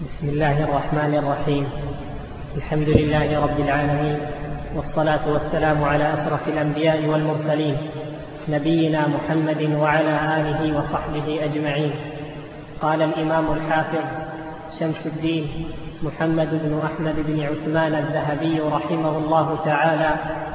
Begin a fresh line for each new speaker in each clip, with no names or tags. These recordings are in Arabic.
بسم الله الرحمن الرحيم. الحمد لله رب العالمين، والصلاة والسلام على أشرف الأنبياء والمرسلين، نبينا محمد وعلى آله وصحبه أجمعين. قال الإمام الحافظ شمس الدين محمد بن أحمد بن عثمان الذهبي رحمه الله تعالى: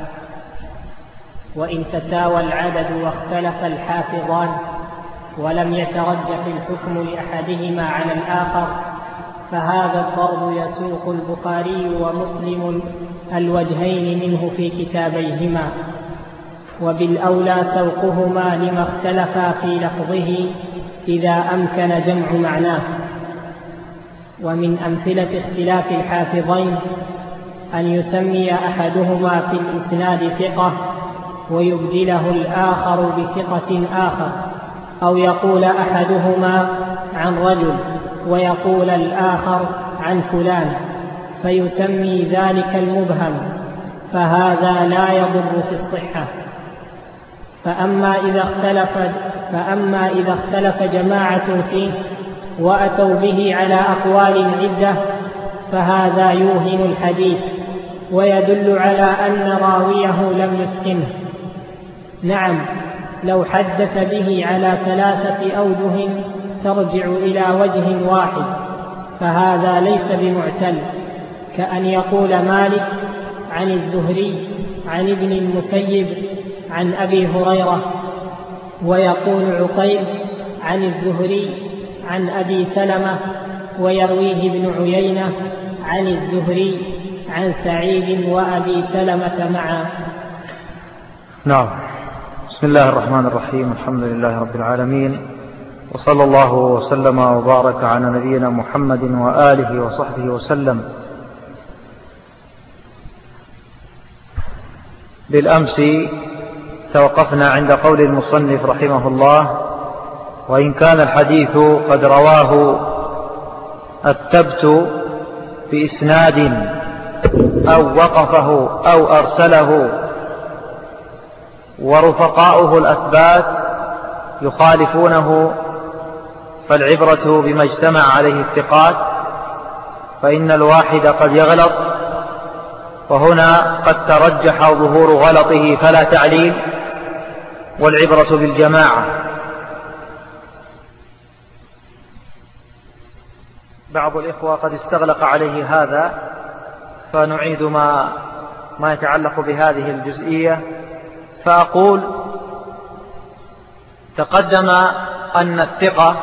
وإن تساوى العدد واختلف الحافظان ولم يترجح الحكم لأحدهما على الآخر، فهذا الضرب يسوق البخاري ومسلم الوجهين منه في كتابيهما، وبالأولى سوقهما لما اختلفا في لفظه إذا أمكن جمع معناه. ومن أمثلة اختلاف الحافظين أن يسمي أحدهما في الإسناد ثقة ويبدله الآخر بثقة آخر، أو يقول أحدهما عن رجل ويقول الآخر عن فلان فيسمي ذلك المبهم، فهذا لا يضر في الصحة. فأما إذا اختلف جماعة فيه وأتوا به على أقوال عدة فهذا يوهم الحديث ويدل على أن راويه لم يتقنه. نعم، لو حدث به على 3 أوجه ترجع إلى وجه واحد فهذا ليس بمعتل، كأن يقول مالك عن الزهري عن ابن المسيب عن أبي هريرة، ويقول عقيل عن الزهري عن أبي سلمة، ويرويه ابن عيينة عن الزهري عن سعيد وأبي سلمة معا.
نعم. بسم الله الرحمن الرحيم. الحمد لله رب العالمين، وصلى الله وسلم وبارك على نبينا محمد وآله وصحبه وسلم. بالأمس توقفنا عند قول المصنف رحمه الله: وإن كان الحديث قد رواه الثبت بإسناد أو وقفه أو أرسله ورفقاؤه الأثبات يخالفونه، فالعبرة بما اجتمع عليه الثقات، فإن الواحد قد يغلط، وهنا قد ترجح ظهور غلطه فلا تعليل، والعبرة بالجماعة. بعض الإخوة قد استغلق عليه هذا، فنعيد ما يتعلق بهذه الجزئية. فأقول: تقدم أن الثقة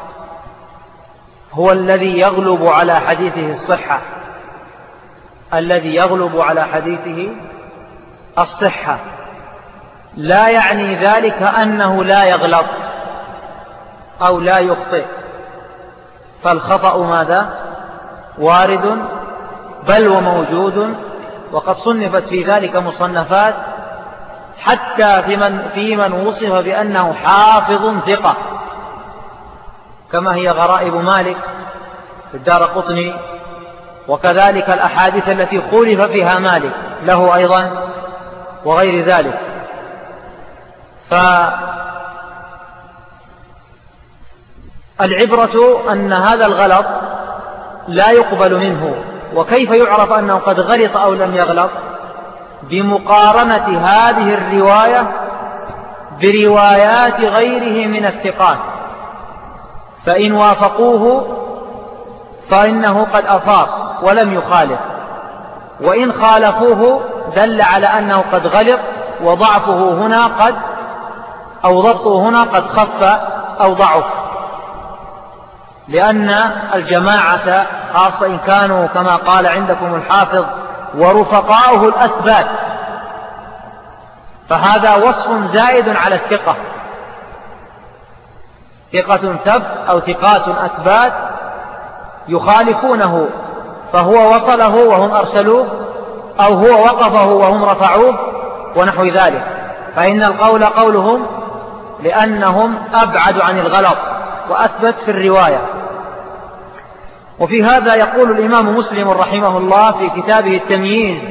هو الذي يغلب على حديثه الصحة، الذي يغلب على حديثه الصحة، لا يعني ذلك أنه لا يغلط أو لا يخطئ، فالخطأ ماذا؟ وارد بل وموجود، وقد صنفت في ذلك مصنفات حتى في من وصف بأنه حافظ ثقة، كما هي غرائب مالك في الدارقطني، وكذلك الأحاديث التي خولف فيها مالك له أيضا وغير ذلك. فالعبرة أن هذا الغلط لا يقبل منه. وكيف يعرف أنه قد غلط أو لم يغلط؟ بمقارنة هذه الرواية بروايات غيره من الثقات، فإن وافقوه فإنه قد أصاب ولم يخالف، وإن خالفوه دل على أنه قد غلط، وضعفه هنا أو ضبطه هنا قد خف أو ضعف، لأن الجماعة خاصة إن كانوا كما قال عندكم الحافظ ورفقاؤه الأثبات، فهذا وصف زائد على الثقة. ثقة ثبت أو ثقات أثبات يخالفونه، فهو وصله وهم أرسلوه، أو هو وقفه وهم رفعوه ونحو ذلك، فإن القول قولهم لأنهم أبعد عن الغلط وأثبت في الرواية. وفي هذا يقول الإمام مسلم رحمه الله في كتابه التمييز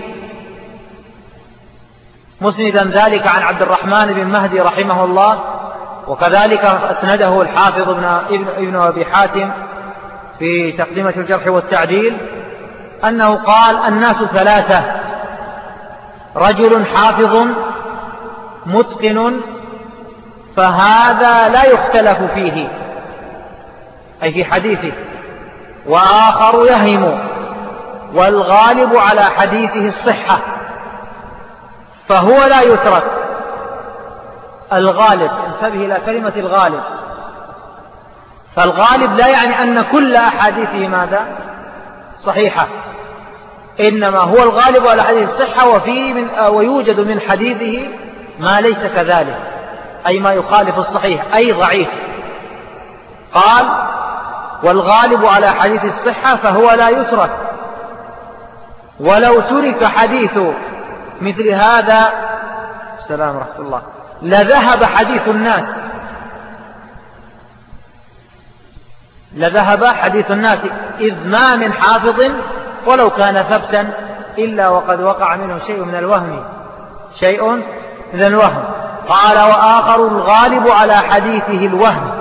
مسندا ذلك عن عبد الرحمن بن مهدي رحمه الله، وكذلك أسنده الحافظ ابن أبي حاتم في تقدمة الجرح والتعديل أنه قال: الناس ثلاثة: رجل حافظ متقن فهذا لا يختلف فيه، أي في حديثه، وآخر يهم والغالب على حديثه الصحة فهو لا يترك. الغالب، انتبه إلى كلمة الغالب، فالغالب لا يعني أن كل أحاديثه ماذا؟ صحيحة، إنما هو الغالب على حديث الصحة، ويوجد من حديثه ما ليس كذلك، أي ما يخالف الصحيح، أي ضعيف. قال: والغالب على حديث الصحة فهو لا يترك، ولو ترك حديث مثل هذا السلام ورحمة الله لذهب حديث الناس، لذهب حديث الناس، إذ ما من حافظ ولو كان ثبتا إلا وقد وقع منه شيء من الوهم، شيء من الوهم. قال: وآخر الغالب على حديثه الوهم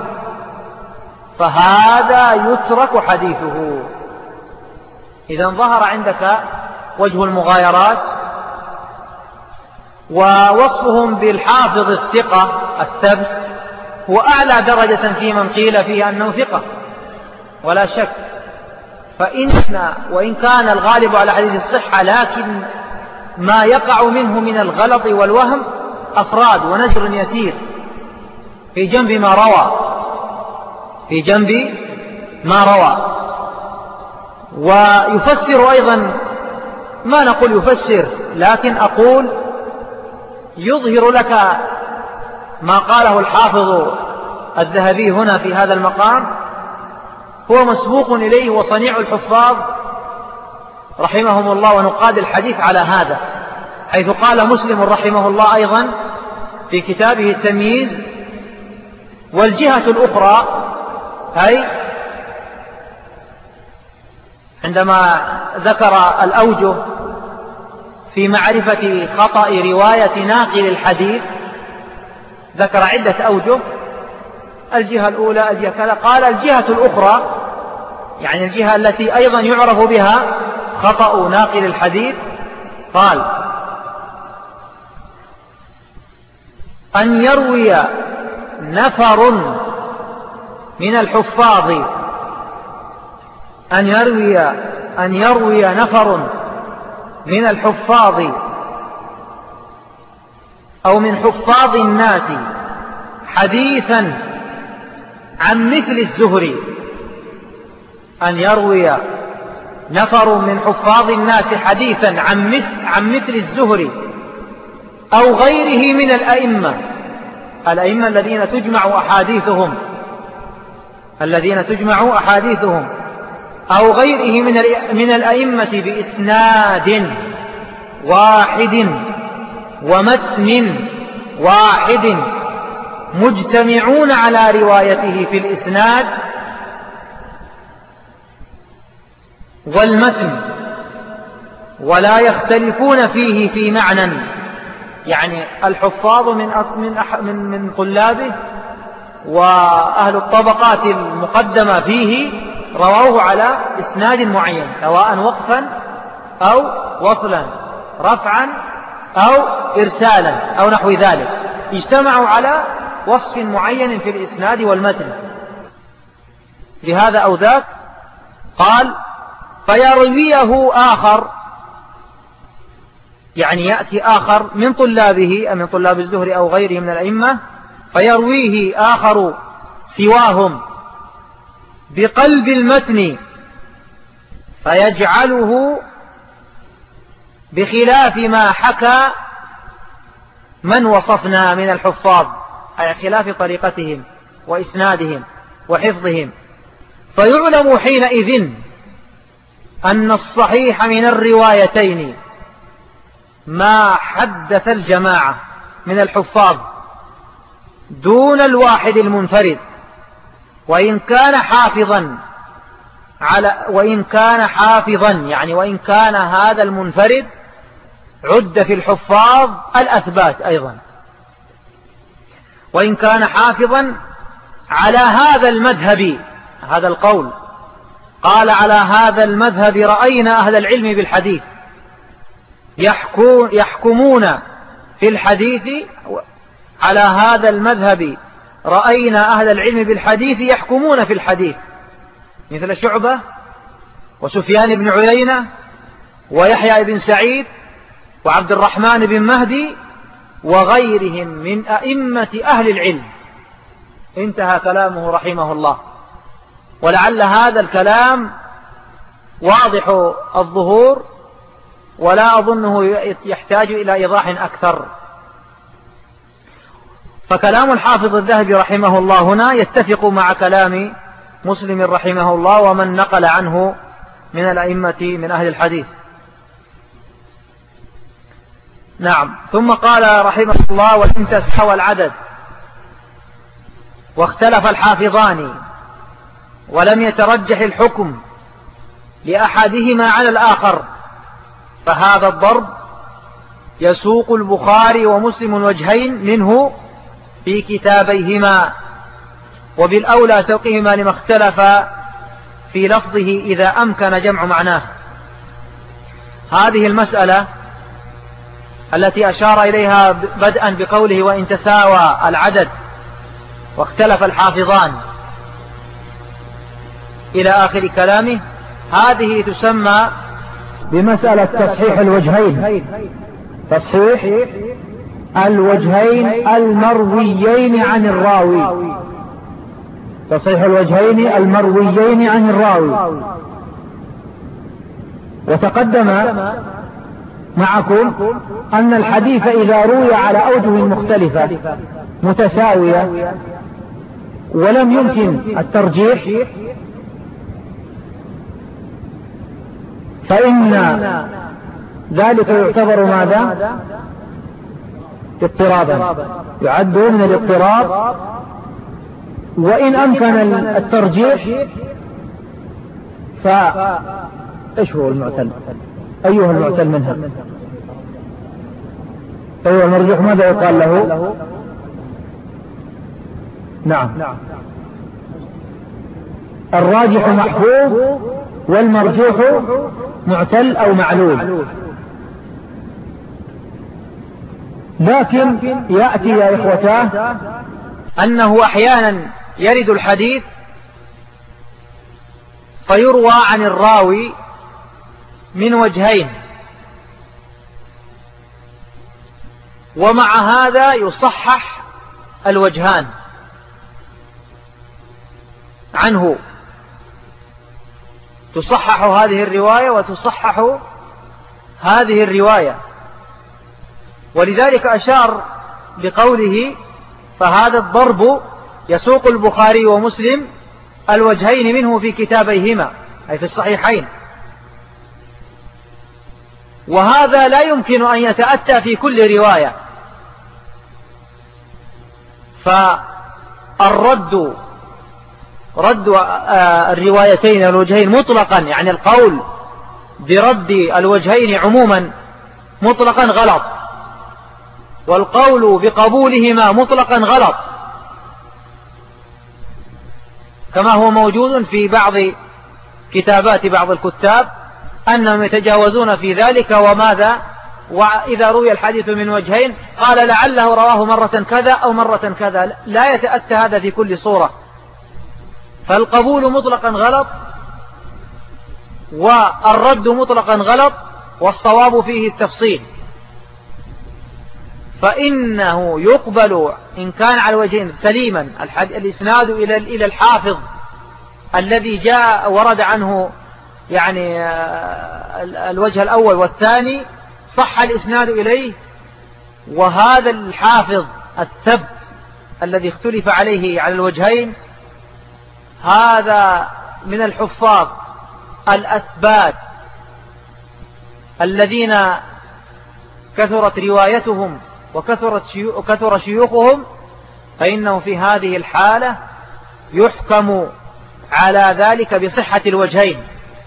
فهذا يترك حديثه. إذا ظهر عندك وجه المغايرات، ووصفهم بالحافظ الثقة الثبت هو أعلى درجة في من قيل فيه أنه ثقة ولا شك. وإن كان الغالب على حديث الصحة، لكن ما يقع منه من الغلط والوهم أفراد ونجر يسير في جنب ما روى، في جنب ما روى. ويفسر أيضا، ما نقول يفسر، لكن أقول يظهر لك ما قاله الحافظ الذهبي هنا في هذا المقام، هو مسبوق إليه وصنيع الحفاظ رحمهم الله ونقاد الحديث على هذا، حيث قال مسلم رحمه الله أيضا في كتابه التمييز: والجهة الأخرى، أي عندما ذكر الأوجه في معرفة خطأ رواية ناقل الحديث ذكر عدة أوجه، الجهة الأولى، الجهة كذا، قال: الجهة الأخرى يعني الجهة التي أيضا يعرف بها خطأ ناقل الحديث، قال: أن يروي نفر من الحفاظ، أن يروي نفر من الحفاظ أو من حفاظ الناس حديثا عن مثل الزهري، أن يروي نفر من حفاظ الناس حديثا عن مثل الزهري أو غيره من الأئمة الذين تجمع أحاديثهم أو غيره من الأئمة بإسناد واحد ومتن واحد مجتمعون على روايته في الإسناد والمتن ولا يختلفون فيه في معنى، يعني الحفاظ من طلابه وأهل الطبقات المقدمة فيه رواه على إسناد معين، سواء وقفا أو وصلا، رفعا أو إرسالا أو نحو ذلك، اجتمعوا على وصف معين في الإسناد والمتن لهذا أو ذاك. قال: فيرويه آخر، يعني يأتي آخر من طلابه، من طلاب الزهري أو غيره من الأئمة، فيرويه آخر سواهم بقلب المتن فيجعله بخلاف ما حكى من وصفنا من الحفاظ، أي خلاف طريقتهم وإسنادهم وحفظهم، فيعلم حينئذ أن الصحيح من الروايتين ما حدث الجماعة من الحفاظ دون الواحد المنفرد، وإن كان حافظا يعني وإن كان هذا المنفرد عد في الحفاظ الأثبات أيضا، وإن كان حافظا على هذا المذهب، هذا القول قال على هذا المذهب رأينا أهل العلم بالحديث يحكمون في الحديث، على هذا المذهب رأينا أهل العلم بالحديث يحكمون في الحديث، مثل شعبة وسفيان بن عيينة ويحيى بن سعيد وعبد الرحمن بن مهدي وغيرهم من أئمة أهل العلم. انتهى كلامه رحمه الله. ولعل هذا الكلام واضح الظهور ولا أظنه يحتاج إلى إيضاح أكثر. فكلام الحافظ الذهبي رحمه الله هنا يتفق مع كلام مسلم رحمه الله ومن نقل عنه من الأئمة من أهل الحديث. نعم. ثم قال رحمه الله: وإن تساوى العدد واختلف الحافظان ولم يترجح الحكم لأحدهما على الآخر فهذا الضرب يسوق البخاري ومسلم وجهين منه في كتابيهما، وبالأولى سوقهما لما اختلف في لفظه إذا أمكن جمع معناه. هذه المسألة التي أشار إليها بدءا بقوله: وإن تساوى العدد واختلف الحافظان إلى آخر كلامه، هذه تسمى
بمسألة تصحيح الوجهين، تصحيح الوجهين المرويين عن الراوي، تصحيح الوجهين المرويين عن الراوي. وتقدم معكم أن الحديث إذا روي على أوجه مختلفة متساوية ولم يمكن الترجيح فإن ذلك يعتبر ماذا؟ اضطرابا، يعد من الاضطراب. وإن أمكن الترجيح فإيش هو المعتل؟ أيها المعتل منها؟ أيها المرجوح ماذا يقال له؟ نعم، الراجح محفوظ والمرجوح معتل أو معلول. لكن يأتي يا إخوتاه
أنه أحيانا يرد الحديث فيروى عن الراوي من وجهين، ومع هذا يصحح الوجهان عنه، تصحح هذه الرواية وتصحح هذه الرواية. ولذلك أشار بقوله: فهذا الضرب يسوق البخاري ومسلم الوجهين منه في كتابيهما، أي في الصحيحين. وهذا لا يمكن أن يتأتى في كل رواية، فالرد رد الروايتين الوجهين مطلقا، يعني القول برد الوجهين عموما مطلقا غلط، والقول بقبولهما مطلقا غلط، كما هو موجود في بعض كتابات بعض الكتاب أنهم يتجاوزون في ذلك. وماذا؟ وإذا روي الحديث من وجهين قال لعله رواه مرة كذا أو مرة كذا. لا يتأتى هذا في كل صورة، فالقبول مطلقا غلط والرد مطلقا غلط، والصواب فيه التفصيل. فإنه يقبل إن كان على وجهين سليما الإسناد إلى الحافظ الذي جاء ورد عنه يعني الوجه الأول والثاني صح الإسناد إليه، وهذا الحافظ الثبت الذي اختلف عليه على الوجهين هذا من الحفاظ الأثبات الذين كثرت روايتهم وكثر شيوخهم، فإنه في هذه الحالة يحكم على ذلك بصحة الوجهين.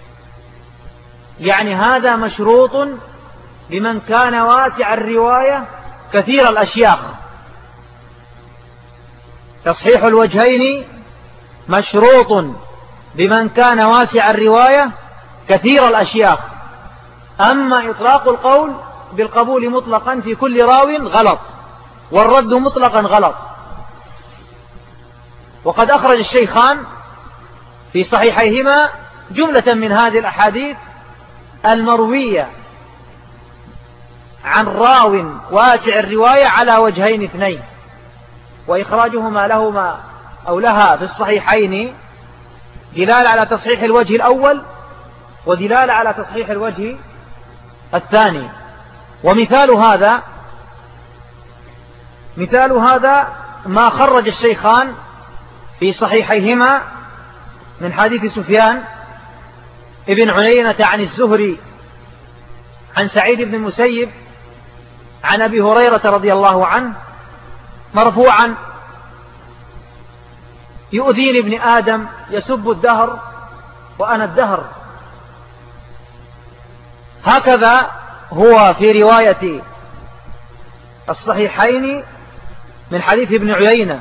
يعني هذا مشروط لمن كان واسع الرواية كثير الأشياخ. تصحيح الوجهين مشروط بمن كان واسع الرواية كثير الأشياخ. أما إطلاق القول بالقبول مطلقا في كل راو غلط، والرد مطلقا غلط. وقد أخرج الشيخان في صحيحيهما جملة من هذه الأحاديث المروية عن راو واسع الرواية على وجهين اثنين، وإخراجهما لهما أو لها في الصحيحين دلالة على تصحيح الوجه الأول ودلالة على تصحيح الوجه الثاني. ومثال هذا ما خرج الشيخان في صحيحيهما من حديث سفيان ابن عيينة عن الزهري عن سعيد بن المسيب عن أبي هريرة رضي الله عنه مرفوعا: يؤذيني ابن آدم يسب الدهر وأنا الدهر. هكذا هو في رواية الصحيحين من حديث ابن عيينة،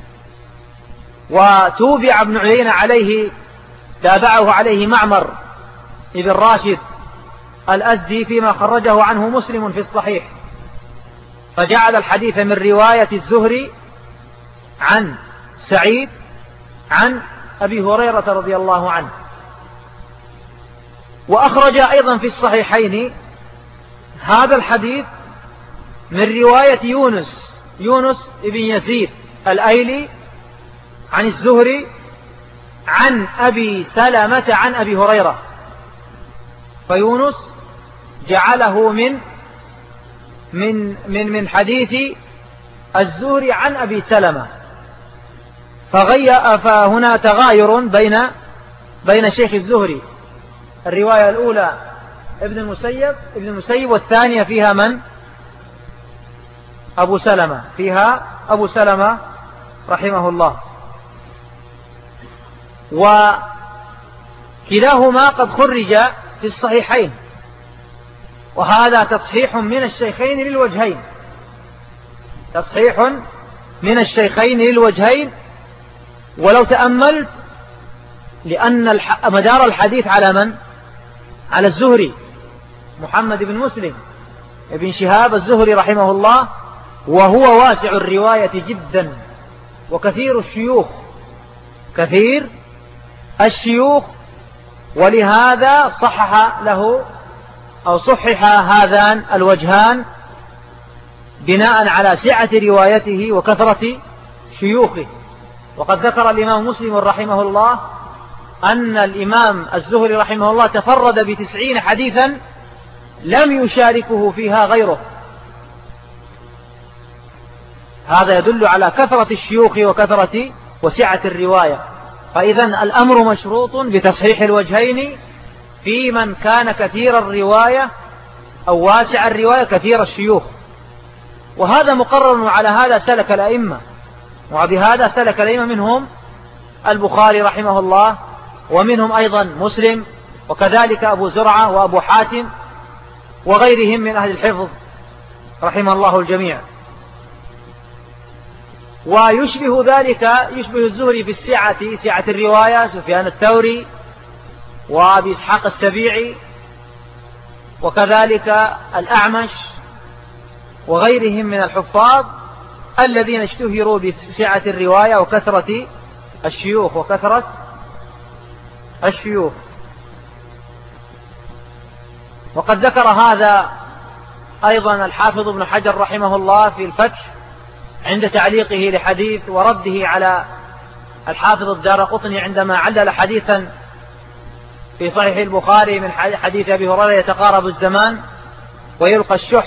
وتوبع ابن عيينة عليه، تابعه عليه معمر ابن راشد الأزدي فيما خرجه عنه مسلم في الصحيح، فجعل الحديث من رواية الزهري عن سعيد عن أبي هريرة رضي الله عنه. وأخرج أيضا في الصحيحين هذا الحديث من رواية يونس ابن يزيد الأيلي عن الزهري عن أبي سلمة عن أبي هريرة، فيونس جعله من حديث الزهري عن أبي سلمة، فهنا تغاير بين شيخ الزهري. الرواية الأولى ابن المسيب والثانية فيها من؟ أبو سلمة، فيها أبو سلمة رحمه الله. وكلاهما قد خرج في الصحيحين، وهذا تصحيح من الشيخين للوجهين، تصحيح من الشيخين للوجهين. ولو تأملت، لأن مدار الحديث على من؟ على الزهري، محمد بن مسلم ابن شهاب الزهري رحمه الله، وهو واسع الرواية جدا وكثير الشيوخ، ولهذا صحح هذان الوجهان بناء على سعة روايته وكثرة شيوخه. وقد ذكر الإمام مسلم رحمه الله أن الإمام الزهري رحمه الله تفرد ب90 حديثا لم يشاركه فيها غيره. هذا يدل على كثرة الشيوخ وكثرة وسعة الرواية. فإذا الأمر مشروط بتصحيح الوجهين في من كان كثير الرواية أو واسع الرواية كثير الشيوخ. وهذا مقرر، على هذا سلك الأئمة، وبهذا سلك الأئمة منهم البخاري رحمه الله، ومنهم أيضا مسلم، وكذلك أبو زرعة وأبو حاتم وغيرهم من أهل الحفظ رحمه الله الجميع. ويشبه ذلك الزهري في سعة الرواية سفيان الثوري وأبي إسحاق السبيعي، وكذلك الأعمش وغيرهم من الحفاظ الذين اشتهروا بسعة الرواية وكثرة الشيوخ. وقد ذكر هذا أيضا الحافظ ابن حجر رحمه الله في الفتح عند تعليقه لحديث ورده على الحافظ الدارقطني عندما علل حديثا في صحيح البخاري من حديث أبي هريرة: يتقارب الزمان ويلقى الشح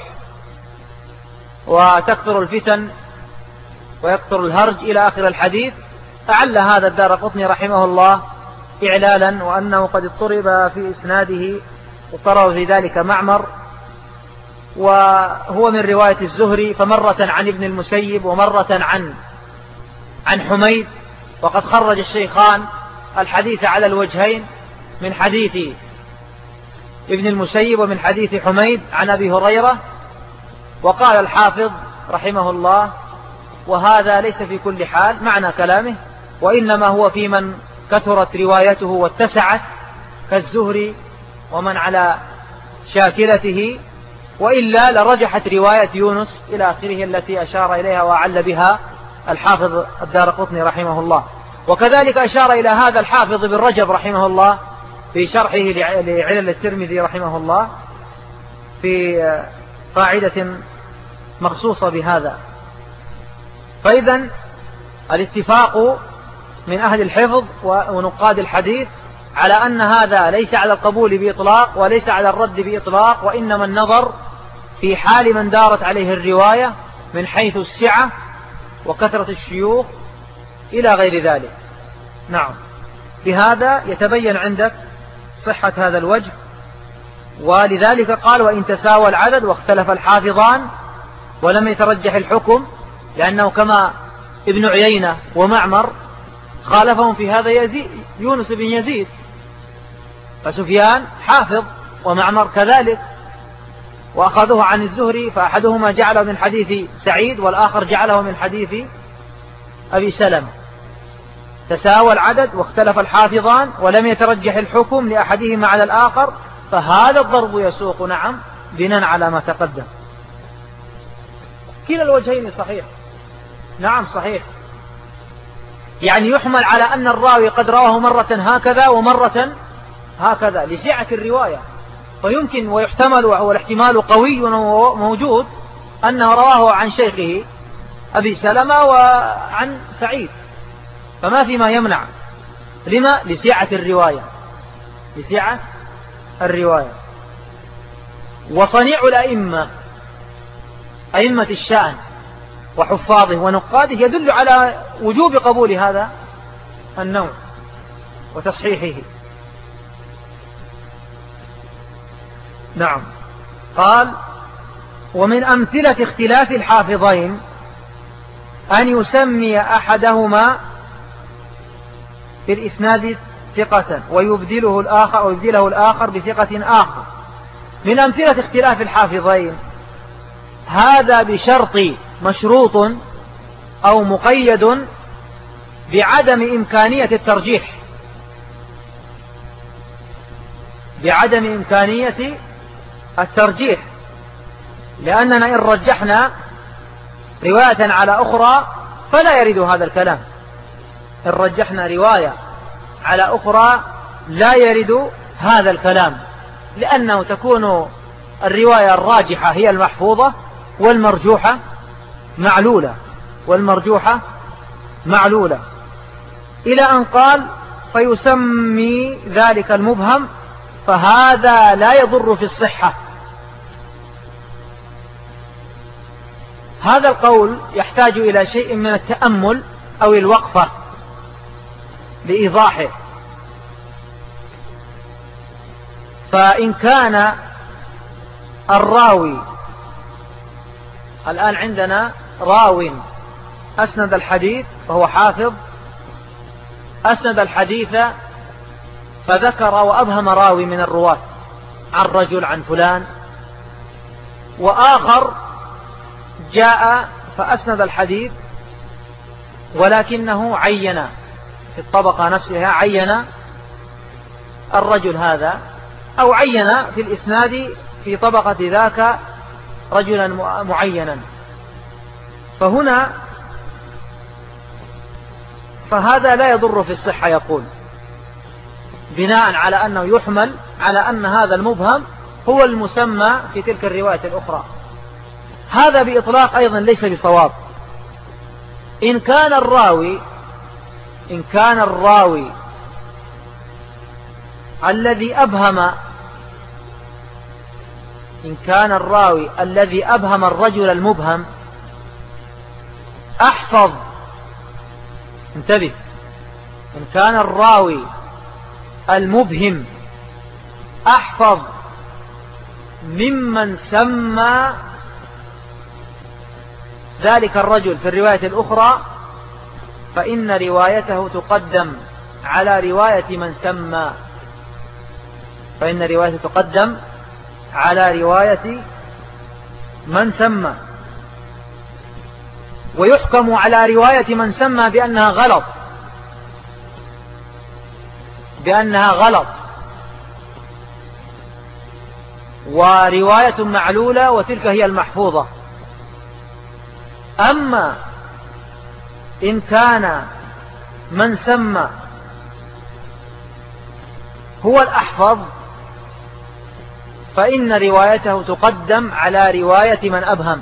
وتكثر الفتن ويكثر الهرج إلى آخر الحديث. أعل هذا الدارقطني رحمه الله إعلالا، وأنه قد اضطرب في إسناده، اضطرب في ذلك معمر، وهو من رواية الزهري، فمرة عن ابن المسيب ومرة عن حميد. وقد خرج الشيخان الحديث على الوجهين من حديث ابن المسيب ومن حديث حميد عن أبي هريرة. وقال الحافظ رحمه الله: وهذا ليس في كل حال معنى كلامه، وإنما هو في من كثرت روايته واتسعت كالزهري ومن على شاكلته، وإلا لرجحت رواية يونس إلى آخره التي أشار إليها وأعل بها الحافظ الدارقطني رحمه الله. وكذلك أشار إلى هذا الحافظ بن رجب رحمه الله في شرحه لعلل الترمذي رحمه الله في قاعدة مخصوصة بهذا. فإذا الاتفاق من أهل الحفظ ونقاد الحديث على أن هذا ليس على القبول بإطلاق وليس على الرد بإطلاق، وإنما النظر في حال من دارت عليه الرواية من حيث السعة وكثرة الشيوخ إلى غير ذلك. نعم، بهذا يتبين عندك صحة هذا الوجه. ولذلك قال: وإن تساوى العدد واختلف الحافظان ولم يترجح الحكم، لأنه كما ابن عيينة ومعمر خالفهم في هذا يونس بن يزيد، فسفيان حافظ ومعمر كذلك، وأخذوه عن الزهري، فأحدهما جعله من حديث سعيد والآخر جعله من حديث أبي سلمة. تساوى العدد واختلف الحافظان ولم يترجح الحكم لأحدهما على الآخر، فهذا الضرب يسوق. نعم، بناء على ما تقدم. كلا الوجهين صحيح. نعم صحيح، يعني يحمل على أن الراوي قد رواه مرة هكذا ومرة هكذا لسعة الرواية، فيمكن ويحتمل، وهو الاحتمال قوي وموجود، أنه رواه عن شيخه أبي سلمة وعن سعيد، فما في ما يمنع. لما؟ لسعة الرواية، لسعة الرواية. وصنيع الأئمة، أئمة الشأن وحفاظه ونقاده، يدل على وجوب قبول هذا النوع وتصحيحه. نعم. قال: ومن أمثلة اختلاف الحافظين أن يسمي أحدهما في الإسناد ثقة ويبدله الآخر بثقة آخر. من أمثلة اختلاف الحافظين هذا بشرط مشروط أو مقيد بعدم إمكانية الترجيح، بعدم إمكانية الترجيح، لأننا إن رجحنا رواية على أخرى فلا يرد هذا الكلام. إن رجحنا رواية على أخرى لا يرد هذا الكلام، لأنه تكون الرواية الراجحة هي المحفوظة والمرجوحة معلولة، والمرجوحة معلولة، إلى أن قال: فيسمي ذلك المبهم، فهذا لا يضر في الصحة. هذا القول يحتاج إلى شيء من التأمل أو الوقفة لإيضاحه. فإن كان الراوي، الآن عندنا راو أسند الحديث وهو حافظ، أسند الحديث فذكر وأبهم راوي من الرواة عن رجل عن فلان، وآخر جاء فأسند الحديث ولكنه عين في الطبقة نفسها، عين الرجل هذا، أو عين في الإسناد في طبقة ذاك رجلا معينا، فهذا لا يضر في الصحة، يقول، بناء على أنه يحمل على أن هذا المبهم هو المسمى في تلك الرواية الأخرى. هذا بإطلاق أيضا ليس بصواب. إن كان الراوي الذي أبهم الرجل المبهم أحفظ، انتبه، إن كان الراوي المبهم أحفظ ممن سمى ذلك الرجل في الرواية الأخرى، فإن روايته تقدم على رواية من سمى، فإن روايته تقدم على رواية من سمى، ويحكم على رواية من سمى بأنها غلط، بأنها غلط ورواية معلولة وتلك هي المحفوظة. أما إن كان من سمى هو الأحفظ فإن روايته تقدم على رواية من أبهم،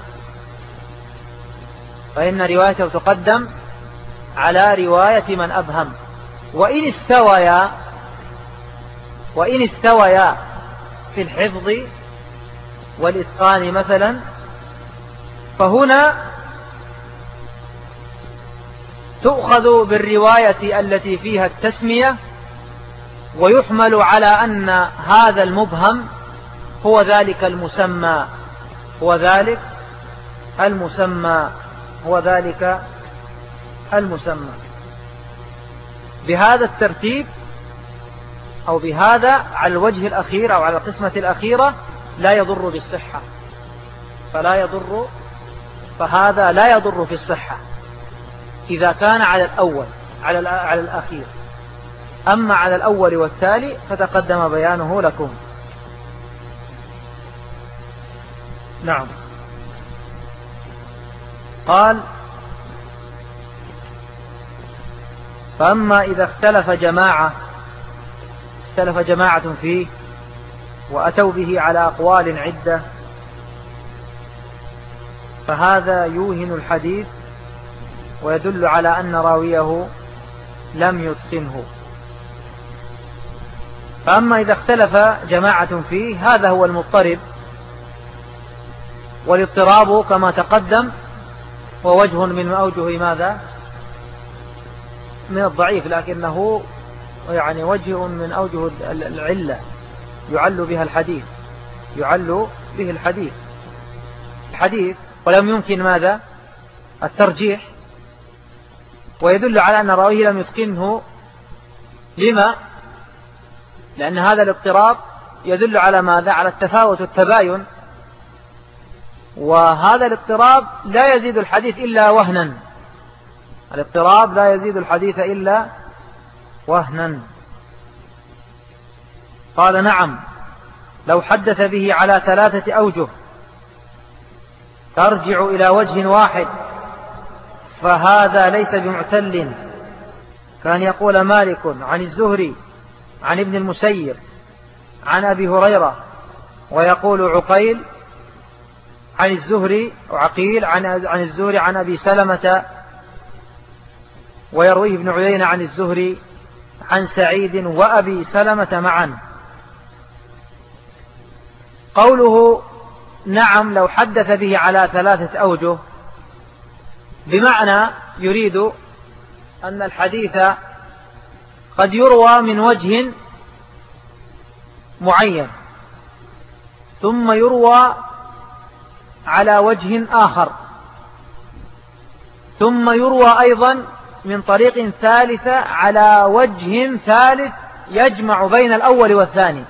فإن روايته تقدم على رواية من أبهم. وإن استويا في الحفظ والإتقان مثلا، فهنا تؤخذ بالرواية التي فيها التسمية، ويحمل على أن هذا المبهم هو ذلك المسمى، هو ذلك المسمى. بهذا الترتيب أو بهذا على الوجه الأخير أو على القسمة الأخيرة لا يضر بالصحة، فهذا لا يضر في الصحة إذا كان على الأول على الأخير. أما على الأول والتالي فتقدم بيانه لكم. نعم. قال: فأما إذا اختلف جماعة فيه وأتوا به على أقوال عدة فهذا يوهن الحديث ويدل على أن راويه لم يتقنه. فأما إذا اختلف جماعة فيه هذا هو المضطرب، والاضطراب كما تقدم ووجه من أوجه ماذا؟ من الضعيف، لكنه يعني وجه من أوجه العلة يعل به الحديث ولم يمكن ماذا؟ الترجيح، ويدل على أن راويه لم يتقنه. لما؟ لأن هذا الاضطراب يدل على ماذا؟ على التفاوت والتباين، وهذا الاضطراب لا يزيد الحديث إلا وهنا. الاضطراب لا يزيد الحديث إلا وهنا. قال: نعم، لو حدث به على 3 أوجه ترجع إلى وجه واحد فهذا ليس بمعتل، كان يقول مالك عن الزهري عن ابن المسيب عن أبي هريرة، ويقول عقيل عن الزهري وعقيل عن الزهري عن أبي سلمة، ويرويه ابن عيينة عن الزهري عن سعيد وأبي سلمة معا. قوله نعم لو حدث به على 3 أوجه بمعنى يريد أن الحديث قد يروى من وجه معين ثم يروى على وجه آخر ثم يروى أيضا من طريق ثالثة على وجه ثالث يجمع بين الأول والثاني،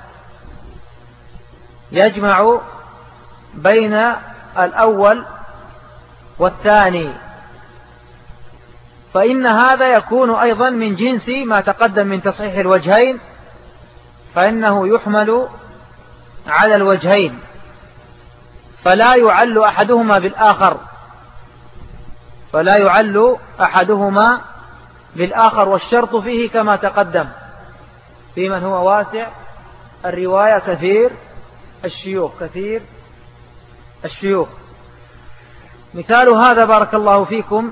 يجمع بين الأول والثاني، فإن هذا يكون أيضا من جنس ما تقدم من تصحيح الوجهين، فإنه يحمل على الوجهين فلا يعل أحدهما بالآخر، والشرط فيه كما تقدم في من هو واسع الرواية كثير الشيوخ. مثال هذا بارك الله فيكم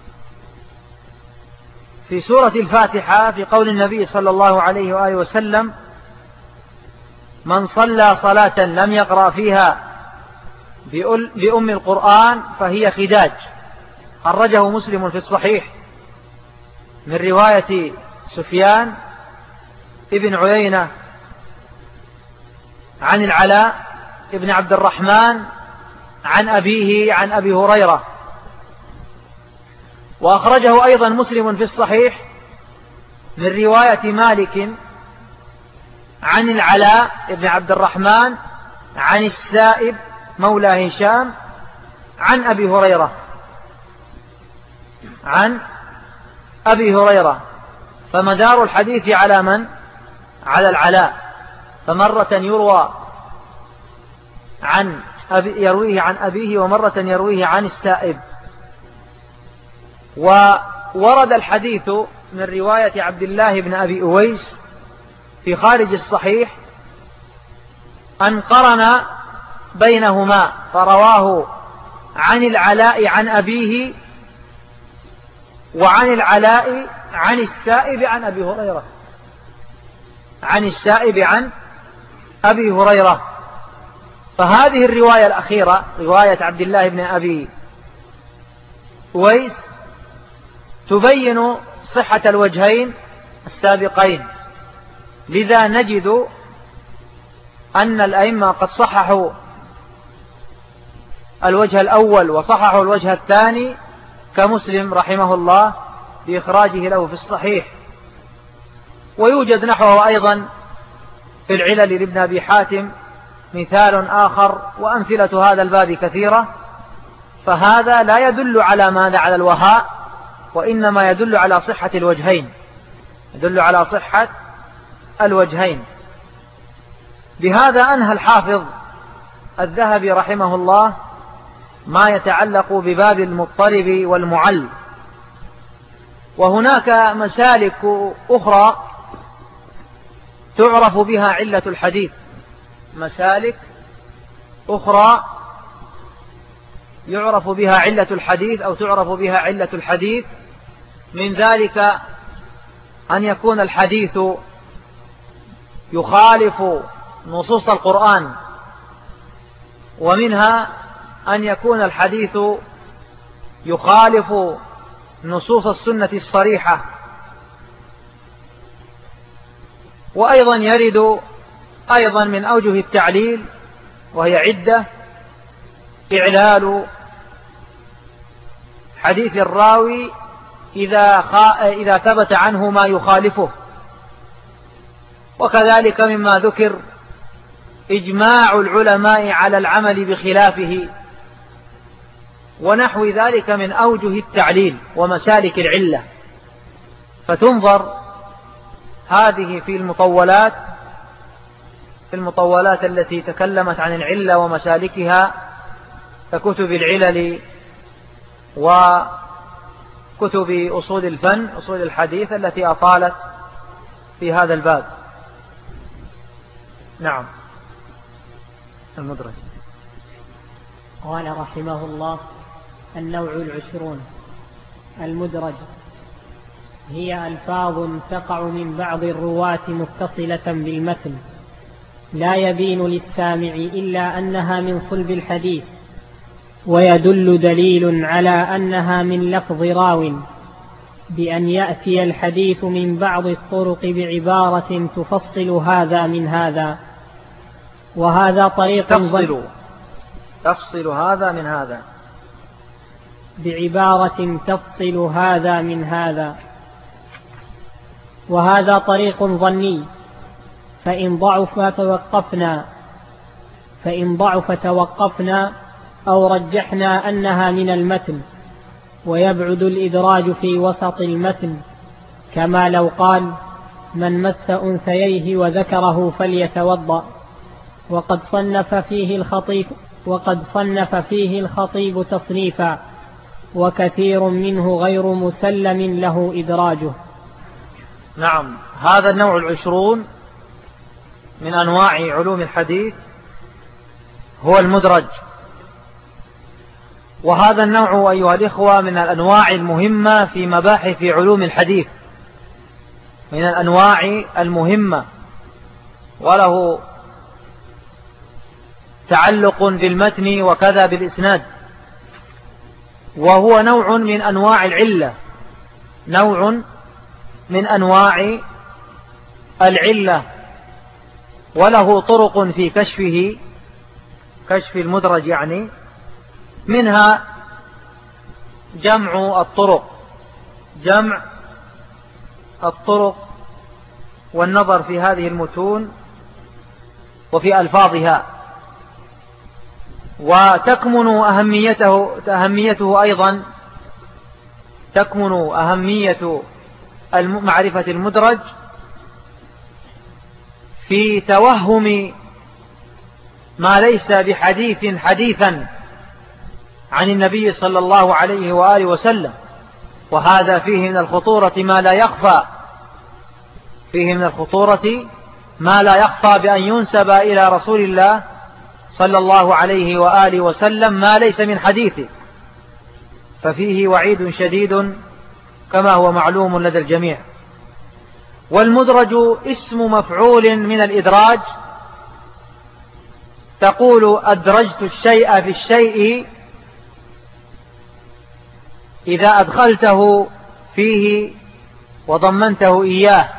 في سورة الفاتحة في قول النبي صلى الله عليه وآله وسلم: من صلى صلاة لم يقرأ فيها بأم القرآن فهي خداج. خرجه مسلم في الصحيح من رواية سفيان ابن عيينة عن العلاء ابن عبد الرحمن عن أبيه عن أبي هريرة، وأخرجه أيضا مسلم في الصحيح من رواية مالك عن العلاء ابن عبد الرحمن عن السائب مولى هشام عن أبي هريرة، فمدار الحديث على من؟ على العلاء، فمرة يرويه عن أبيه، ومرة يرويه عن السائب. وورد الحديث من رواية عبد الله بن أبي أويس في خارج الصحيح أن قرن بينهما فرواه عن العلاء عن أبيه، وعن العلاء عن السائب عن أبي هريرة، عن السائب عن أبي هريرة. فهذه الرواية الأخيرة رواية عبد الله بن أبي أويس تبين صحة الوجهين السابقين، لذا نجد أن الأئمة قد صححوا الوجه الأول وصححوا الوجه الثاني، كمسلم رحمه الله بإخراجه له في الصحيح. ويوجد نحوه أيضا في العلل لابن أبي حاتم مثال آخر، وأمثلة هذا الباب كثيرة. فهذا لا يدل على ماذا؟ على الوهاء، وإنما يدل على صحة الوجهين، يدل على صحة الوجهين. بهذا أنهى الحافظ الذهبي رحمه الله ما يتعلق بباب المضطرب والمعل. وهناك مسالك أخرى تعرف بها علة الحديث، مسالك أخرى يعرف بها علة الحديث أو تعرف بها علة الحديث. من ذلك أن يكون الحديث يخالف نصوص القرآن، ومنها أن يكون الحديث يخالف نصوص السنة الصريحة. وأيضا يرد أيضا من أوجه التعليل، وهي عدة: إعلال حديث الراوي إذا ثبت عنه ما يخالفه. وكذلك مما ذكر إجماع العلماء على العمل بخلافه، ونحو ذلك من أوجه التعليل ومسالك العلة. فتنظر هذه في المطولات التي تكلمت عن العلة ومسالكها، ككتب العلل وكتب أصول الفن، أصول الحديث التي أطالت في هذا الباب. نعم. المدرج.
قال رحمه الله: النوع 20. المدرج هي ألفاظ تقع من بعض الرواة متصلة بالمتن، لا يبين للسامع إلا أنها من صلب الحديث، ويدل دليل على أنها من لفظ راو، بأن يأتي الحديث من بعض الطرق بعبارة تفصل هذا من هذا، وهذا طريق
تفصل هذا من هذا،
بعبارة تفصل هذا من هذا، وهذا طريق ظني، فإن ضعف توقفنا أو رجحنا أنها من المتن، ويبعد الإدراج في وسط المتن، كما لو قال: من مس أنثييه وذكره فليتوضأ، وقد صنف فيه الخطيب تصنيفا، وكثير منه غير مسلم له إدراجه.
نعم. هذا النوع 20 من أنواع علوم الحديث هو المدرج. وهذا النوع أيها الإخوة من الأنواع المهمة في مباحث علوم الحديث، من الأنواع المهمة، وله تعلق بالمتن وكذا بالإسناد. وهو نوع من أنواع العلة، نوع من أنواع العلة، وله طرق في كشف المدرج، يعني منها جمع الطرق والنظر في هذه المتون وفي ألفاظها. وتكمن أهميته أيضا، تكمن أهمية معرفة المدرج في توهم ما ليس بحديث حديثا عن النبي صلى الله عليه وآله وسلم، وهذا فيه من الخطورة ما لا يخفى، فيه من الخطورة ما لا يخفى بأن ينسب إلى رسول الله صلى الله عليه وآله وسلم ما ليس من حديثه، ففيه وعيد شديد كما هو معلوم لدى الجميع. والمدرج اسم مفعول من الإدراج، تقول أدرجت الشيء في الشيء إذا أدخلته فيه وضمنته إياه.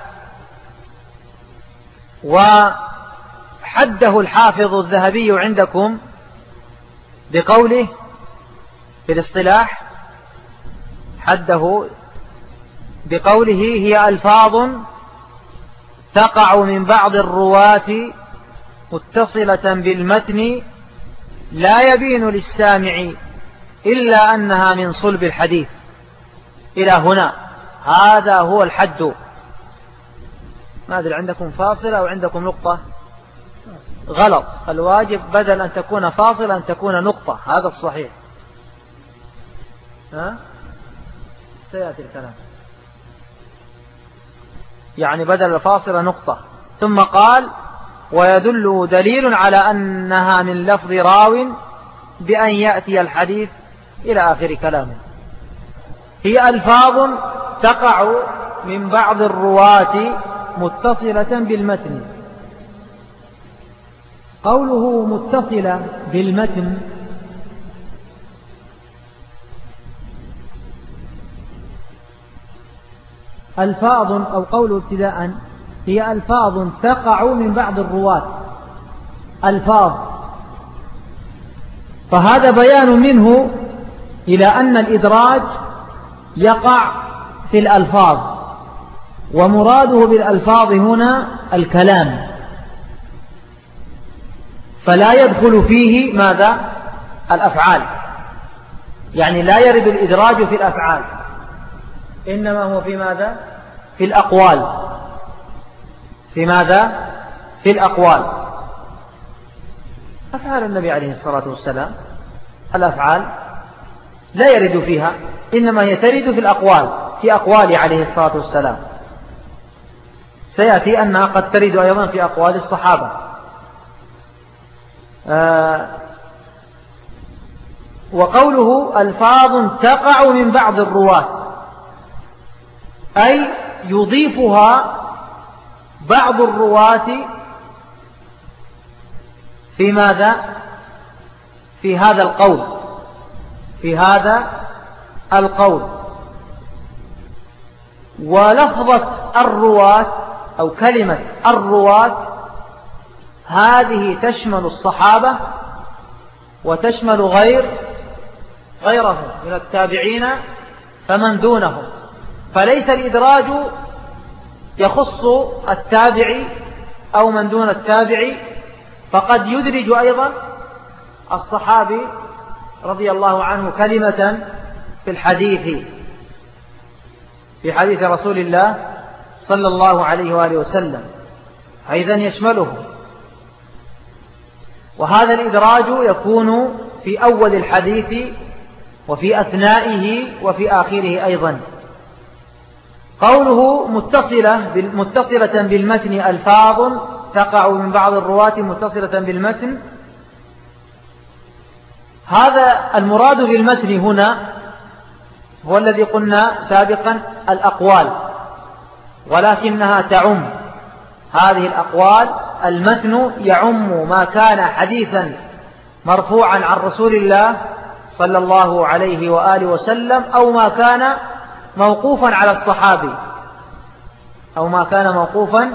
وحده الحافظ الذهبي عندكم بقوله في الاصطلاح، حده بقوله هي ألفاظ تقع من بعض الرواة متصلة بالمتن لا يبين للسامع إلا أنها من صلب الحديث. إلى هنا هذا هو الحد. ما أدري عندكم فاصلة أو عندكم نقطة؟ غلط، الواجب بدل أن تكون فاصلة أن تكون نقطة، هذا الصحيح. سيأتي الكلام، يعني بدل الفاصلة نقطة. ثم قال ويدل دليل على أنها من لفظ راو بأن يأتي الحديث إلى آخر كلامه. هي ألفاظ تقع من بعض الرواة متصلة بالمتن. قوله متصلة بالمتن ألفاظ، أو قوله ابتداء هي ألفاظ تقع من بعض الرواة، ألفاظ، فهذا بيان منه إلى أن الإدراج يقع في الألفاظ، ومراده بالألفاظ هنا الكلام، فلا يدخل فيه ماذا؟ الأفعال، يعني لا يرد الإدراج في الأفعال، إنما هو في ماذا؟ في الأقوال. في ماذا؟ في الأقوال. أفعال النبي عليه الصلاة والسلام، الأفعال لا يرد فيها، إنما هي ترد في الأقوال، في أقوال عليه الصلاة والسلام. سيأتي أنها قد ترد أيضا في أقوال الصحابة. وقوله ألفاظ تقع من بعض الرواة، أي يضيفها بعض الرواة في ماذا؟ في هذا القول، في هذا القول. ولفظة الرواة أو كلمة الرواة هذه تشمل الصحابة وتشمل غيرهم من التابعين فمن دونهم، فليس الإدراج يخص التابعي أو من دون التابعي، فقد يدرج أيضا الصحابي رضي الله عنه كلمة في الحديث، في حديث رسول الله صلى الله عليه وآله وسلم، أيضا يشمله. وهذا الإدراج يكون في أول الحديث وفي أثنائه وفي آخره أيضا. قوله متصلة بالمتن ألفاظ تقع من بعض الرواة متصلة بالمتن، هذا المراد بالمتن هنا هو الذي قلنا سابقا الأقوال، ولكنها تعم هذه الأقوال. المتن يعم ما كان حديثا مرفوعا عن رسول الله صلى الله عليه وآله وسلم، أو ما كان موقوفا على الصحابي، أو ما كان موقوفا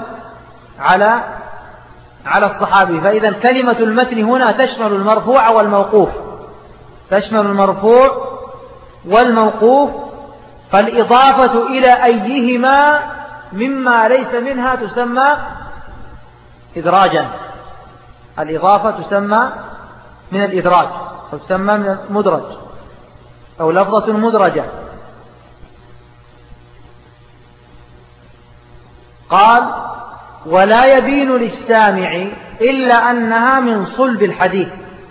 على الصحابي. فإذا كلمة المتن هنا تشمل المرفوع والموقوف، تشمل المرفوع والموقوف، فالإضافة إلى أيهما مما ليس منها تسمى إدراجا. الإضافة تسمى من الإدراج، أو تسمى من المدرج، أو لفظة مدرجة. قال ولا يبين للسامع إلا أنها من صلب الحديث.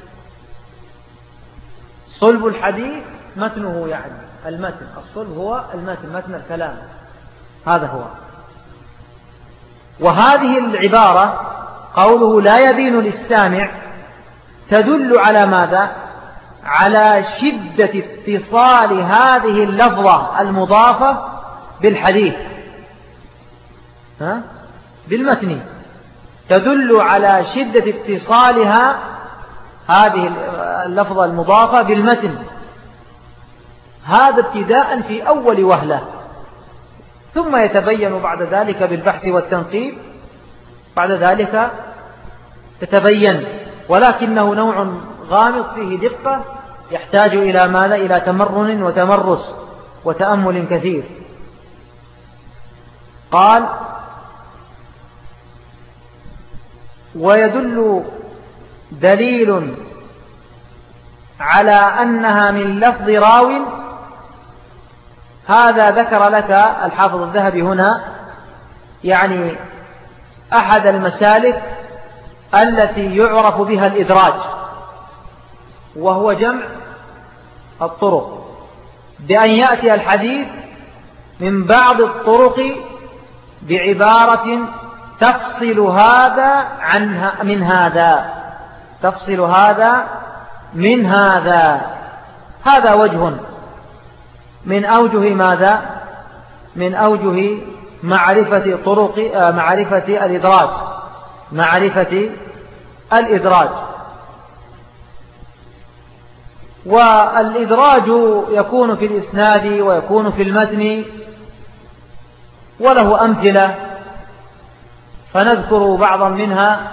صلب الحديث متنه، يعني المتن، الصلب هو المتن، متن الكلام، هذا هو. وهذه العبارة قوله لا يبين للسامع تدل على ماذا؟ على شدة اتصال هذه اللفظة المضافة بالحديث، بالمتن، تدل على شدة اتصالها هذه اللفظة المضافة بالمتن. هذا ابتداء في أول وهلة، ثم يتبين بعد ذلك بالبحث والتنقيب، بعد ذلك تتبين، ولكنه نوع غامض فيه دقة يحتاج إلى ماذا؟ إلى تمرن وتمرس وتأمل كثير. قال: ويدل دليل على أنها من لفظ راو. هذا ذكر لك الحافظ الذهبي هنا يعني أحد المسالك التي يعرف بها الإدراج، وهو جمع الطرق، بأن يأتي الحديث من بعض الطرق بعبارة تفصل هذا من هذا، تفصل هذا من هذا. هذا وجه من أوجه ماذا؟ من أوجه معرفة طرق معرفة الإدراج، معرفة الإدراج. والإدراج يكون في الإسناد ويكون في المتن، وله أمثلة فنذكر بعضا منها.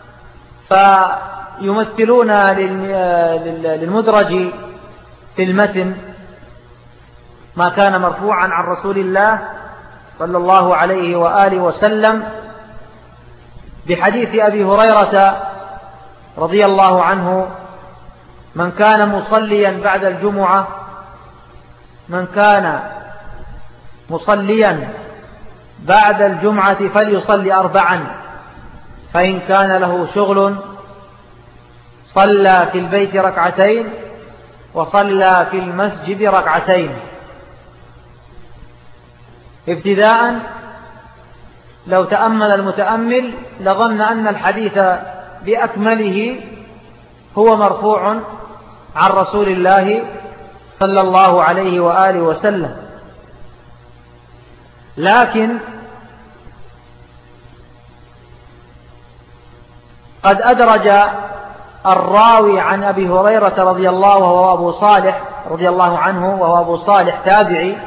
فيمثلون للمدرج في المتن ما كان مرفوعا عن رسول الله صلى الله عليه وآله وسلم بحديث أبي هريرة رضي الله عنه: من كان مصليا بعد الجمعة، من كان مصليا بعد الجمعة فليصلي 4، فإن كان له شغل صلى في البيت 2 وصلى في المسجد 2. ابتداء لو تأمل المتأمل لظن أن الحديث بأكمله هو مرفوع عن رسول الله صلى الله عليه وآله وسلم، لكن قد أدرج الراوي عن أبي هريرة رضي الله وهو أبو صالح رضي الله عنه، وهو أبو صالح تابعي،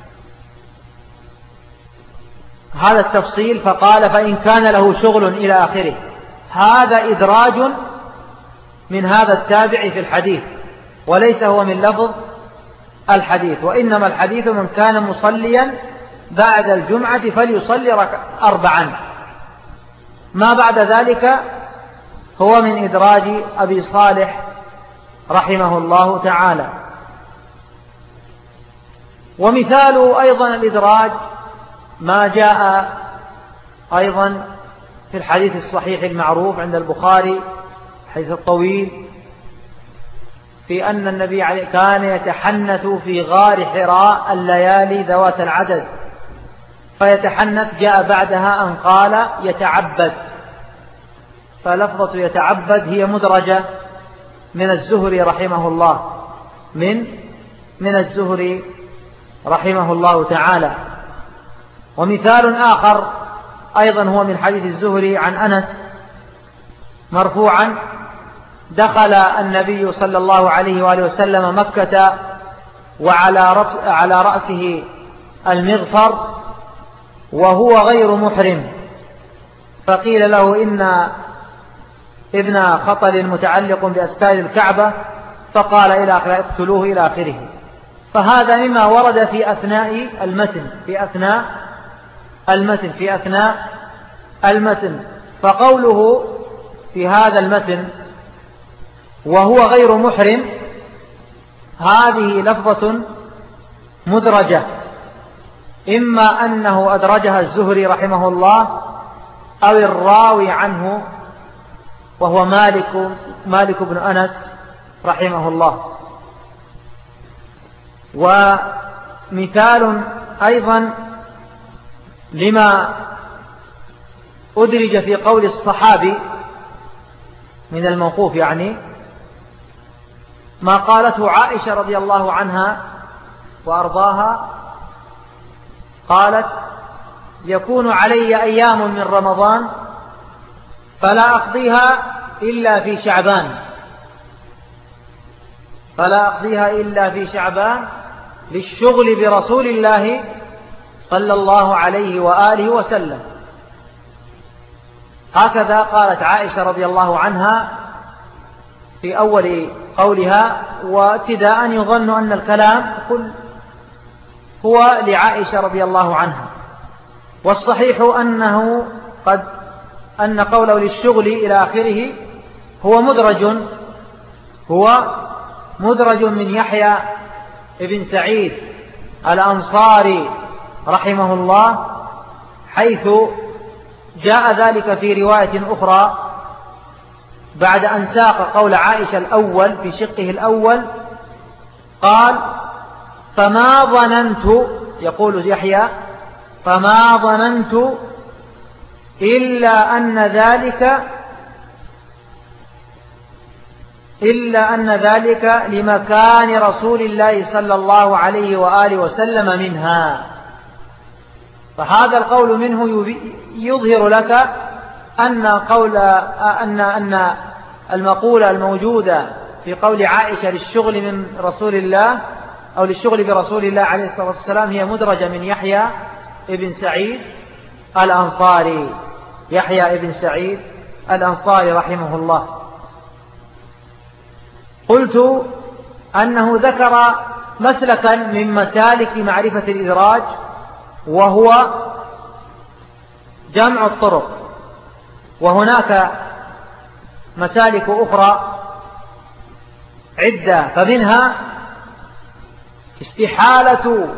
هذا التفصيل، فقال: فإن كان له شغل إلى آخره. هذا إدراج من هذا التابع في الحديث، وليس هو من لفظ الحديث، وإنما الحديث: من كان مصليا بعد الجمعة فليصلي 4. ما بعد ذلك هو من إدراج أبي صالح رحمه الله تعالى. ومثال أيضا الإدراج ما جاء أيضا في الحديث الصحيح المعروف عند البخاري، الحديث الطويل، في أن النبي كان يتحنث في غار حراء الليالي ذوات العدد، فيتحنث، جاء بعدها أن قال يتعبد، فلفظة يتعبد هي مدرجة من الزهري رحمه الله، من الزهري رحمه الله تعالى. ومثال آخر أيضا هو من حديث الزهري عن أنس مرفوعا: دخل النبي صلى الله عليه وآله وسلم مكة وعلى رأسه المغفر وهو غير محرم، فقيل له: إن ابن خطل متعلق بأستار الكعبة، فقال: إلى آخره، اقتلوه إلى آخره. فهذا مما ورد في أثناء المتن، في أثناء المتن. فقوله في هذا المتن وهو غير محرم، هذه لفظة مدرجة، إما أنه أدرجها الزهري رحمه الله أو الراوي عنه، وهو مالك بن أنس رحمه الله. ومثال أيضا لما أدرج في قول الصحابي من الموقوف، يعني ما قالته عائشة رضي الله عنها وأرضاها، قالت: يكون علي أيام من رمضان فلا أقضيها إلا في شعبان للشغل برسول الله صلى الله عليه وآله وسلم. هكذا قالت عائشة رضي الله عنها في أول قولها، وابتداء يظن أن الكلام كل هو لعائشة رضي الله عنها. والصحيح أن قوله للشغل إلى آخره هو مدرج من يحيى ابن سعيد الأنصاري رحمه الله، حيث جاء ذلك في رواية أخرى بعد أن ساق قول عائشة الأول في شقه الأول، قال: فما ظننت، يقول يحيى، فما ظننت إلا أن ذلك لمكان رسول الله صلى الله عليه وآله وسلم منها. فهذا القول منه يظهر لك أن المقولة الموجودة في قول عائشة للشغل من رسول الله أو للشغل برسول الله عليه الصلاة والسلام هي مدرجة من يحيى ابن سعيد الأنصاري، يحيى ابن سعيد الأنصاري رحمه الله. قلت أنه ذكر مسلكا من مسالك معرفة الإدراج، وهو جمع الطرق، وهناك مسالك أخرى عدة، فمنها استحالة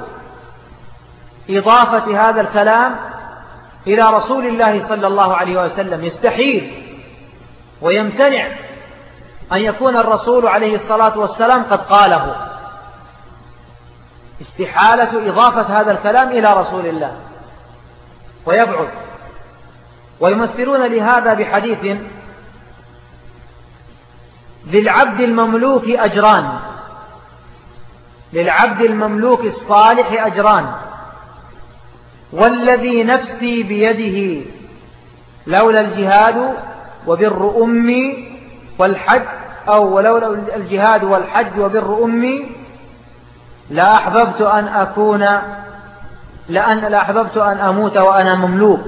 إضافة هذا الكلام إلى رسول الله صلى الله عليه وسلم. يستحيل ويمتنع أن يكون الرسول عليه الصلاة والسلام قد قاله، استحالة إضافة هذا الكلام إلى رسول الله، ويبعد. ويمثلون لهذا بحديث: للعبد المملوك أجران، للعبد المملوك الصالح أجران، والذي نفسي بيده لولا الجهاد وبر أمي والحج، أو ولولا الجهاد والحج وبر أمي لأحببت أن أموت وأنا مملوك.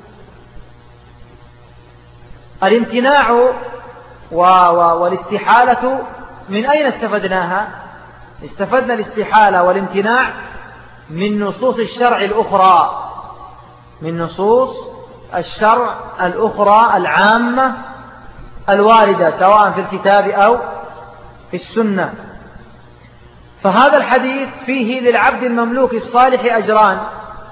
الامتناع والاستحالة من أين استفدناها؟ استفدنا الاستحالة والامتناع من نصوص الشرع الأخرى، من نصوص الشرع الأخرى العامة الواردة سواء في الكتاب أو في السنة. فهذا الحديث فيه للعبد المملوك الصالح أجران،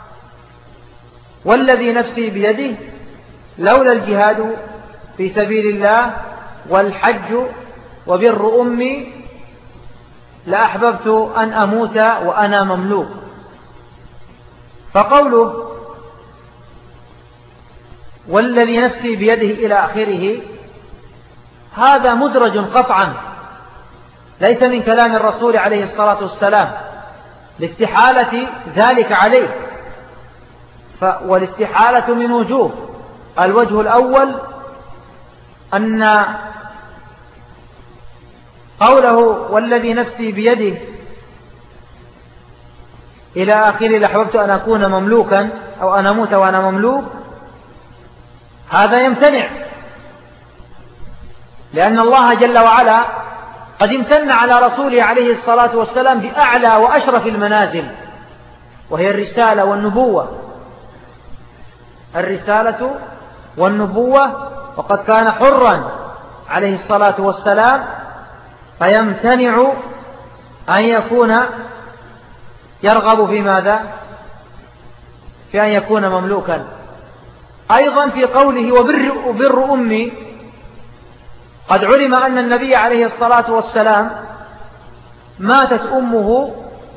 والذي نفسي بيده لولا الجهاد في سبيل الله والحج وبر أمي لأحببت أن أموت وأنا مملوك. فقوله والذي نفسي بيده إلى آخره هذا مدرج قطعا، ليس من كلام الرسول عليه الصلاة والسلام لاستحالة ذلك عليه. والاستحالة من وجوه: الوجه الأول أن قوله والذي نفسي بيده إلى آخره لأحببت أن أكون مملوكا أو أن أموت وأنا مملوك، هذا يمتنع، لأن الله جل وعلا قد امتن على رسوله عليه الصلاة والسلام بأعلى وأشرف المنازل، وهي الرسالة والنبوة، الرسالة والنبوة، وقد كان حرا عليه الصلاة والسلام، فيمتنع أن يكون يرغب في ماذا؟ في أن يكون مملوكا. أيضا في قوله وبر أمي، قد علم أن النبي عليه الصلاة والسلام ماتت أمه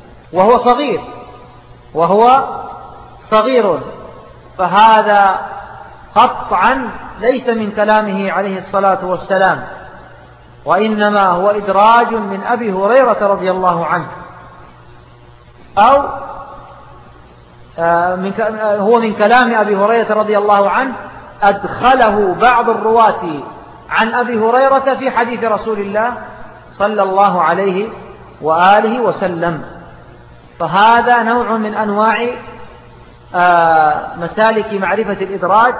وهو صغير، فهذا قطعا ليس من كلامه عليه الصلاة والسلام، وإنما هو إدراج من أبي هريرة رضي الله عنه، أو هو من كلام أبي هريرة رضي الله عنه أدخله بعض الرواة عن أبي هريرة في حديث رسول الله صلى الله عليه وآله وسلم. فهذا نوع من أنواع مسالك معرفة الإدراج،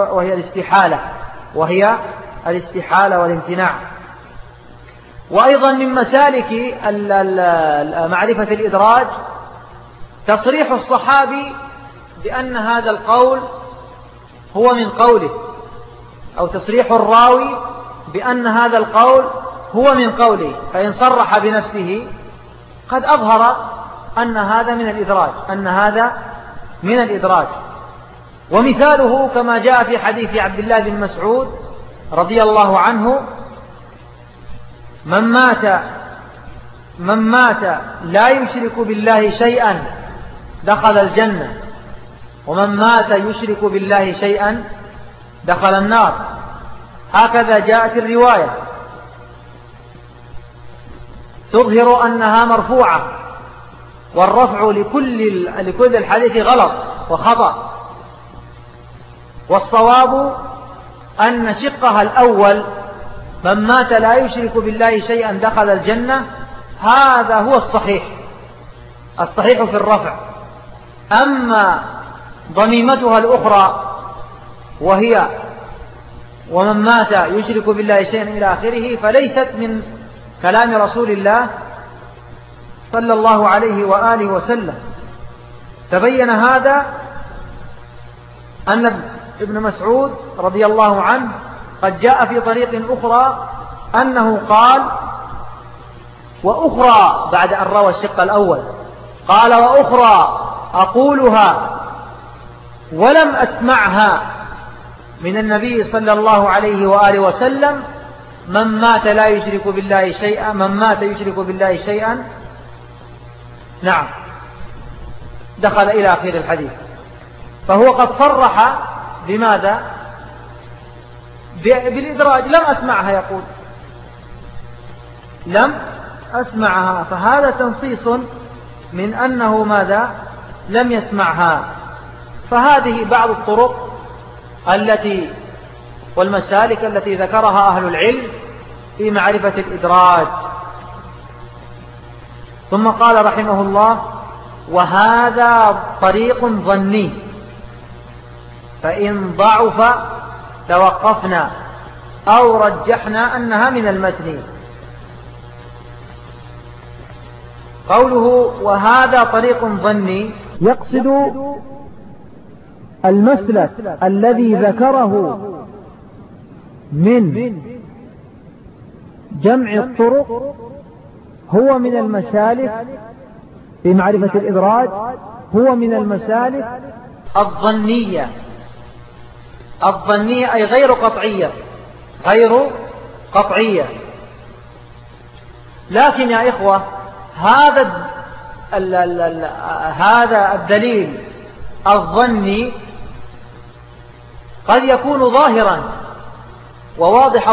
وهي الاستحالة والامتناع. وأيضا من مسالك معرفة الإدراج تصريح الصحابي بأن هذا القول هو من قوله، أو تصريح الراوي بأن هذا القول هو من قوله، فإن صرح بنفسه قد أظهر أن هذا من الإدراج. ومثاله كما جاء في حديث عبد الله بن مسعود رضي الله عنه: من مات لا يشرك بالله شيئا دخل الجنة، ومن مات يشرك بالله شيئا دخل النار. هكذا جاءت الرواية تظهر أنها مرفوعة، والرفع لكل الحديث غلط وخطأ، والصواب أن شقها الأول من مات لا يشرك بالله شيئا دخل الجنة هذا هو الصحيح في الرفع. أما ضميمتها الأخرى وهي ومن مات يشرك بالله شيئا إلى آخره فليست من كلام رسول الله صلى الله عليه وآله وسلم. تبين هذا أن ابن مسعود رضي الله عنه قد جاء في طريق أخرى أنه قال: وأخرى، بعد أن روى الشق الأول قال: وأخرى أقولها ولم أسمعها من النبي صلى الله عليه وآله وسلم: من مات يشرك بالله شيئا نعم دخل إلى آخر الحديث. فهو قد صرح بماذا؟ بالإدراج. لم أسمعها، يقول لم أسمعها، فهذا تنصيص من أنه ماذا؟ لم يسمعها. فهذه بعض الطرق والمسالك التي ذكرها أهل العلم في معرفة الإدراج. ثم قال رحمه الله: وهذا طريق ظني، فإن ضعف توقفنا أو رجحنا أنها من المتن. قوله وهذا طريق ظني
يقصد المسلك الذي ذكره من جمع الطرق هو من المسالك في معرفة الإدراج، هو من المسالك
الظنية أي غير قطعية. لكن يا إخوة هذا الدليل الظني قد يكون ظاهرا وواضح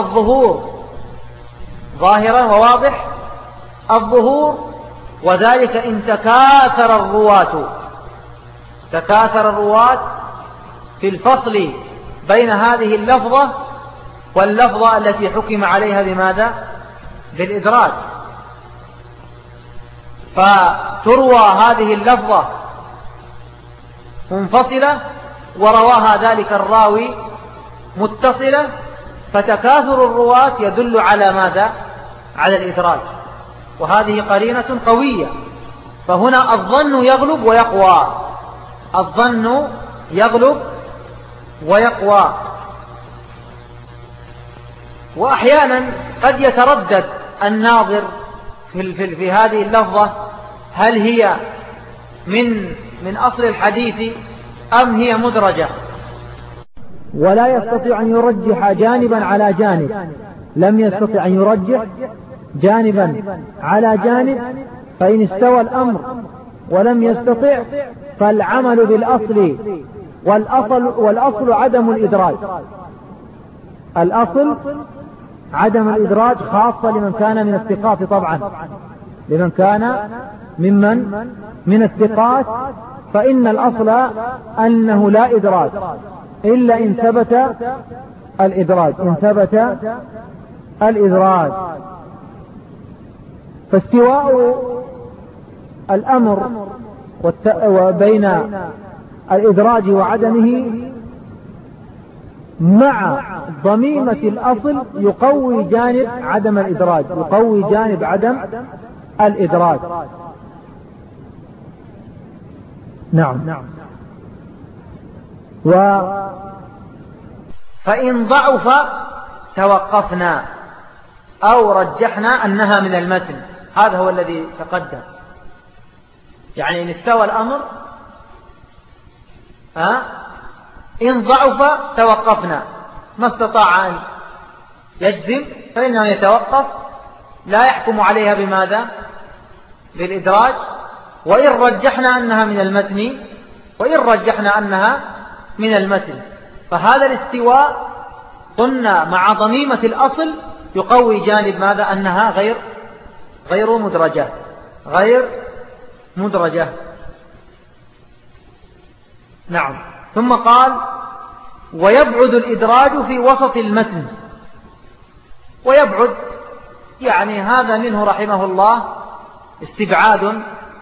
الظهور، وذلك إن تكاثر الرواة في الفصل بين هذه اللفظة واللفظة التي حكم عليها بماذا؟ بالإدراج. فتروى هذه اللفظة منفصلة ورواها ذلك الراوي متصلة، فتكاثر الرواة يدل على ماذا؟ على الإدراج، وهذه قرينة قوية. فهنا الظن يغلب ويقوى. وأحيانا قد يتردد الناظر في هذه اللفظة، هل هي من أصل الحديث أم هي مدرجة؟
ولا يستطيع أن يرجح جانبا على جانب، لم يستطع أن يرجح جانبا على جانب، فإن استوى الأمر ولم يستطع فالعمل بالأصل، والأصل عدم الإدراج. الأصل عدم الإدراج، خاصة لمن كان من الثقات طبعا، لمن كان من الثقات، فإن الأصل أنه لا إدراج إلا إن ثبت الإدراج. فاستواء الأمر وبين الإدراج وعدمه مع ضميمة الأصل يقوي جانب عدم الإدراج، يقوي جانب عدم الإدراج. نعم.
فإن ضعف توقفنا أو رجحنا أنها من المتن، هذا هو الذي تقدم. يعني إن استوى الأمر إن ضعف توقفنا، ما استطاع أن يجزم فإنه يتوقف، لا يحكم عليها بماذا؟ بالإدراج. وإن رجحنا أنها من المتن، فهذا الاستواء قلنا مع ضميمة الأصل يقوي جانب ماذا؟ أنها غير مدرجة. نعم. ثم قال: ويبعد الإدراج في وسط المتن. ويبعد يعني هذا منه رحمه الله استبعاد،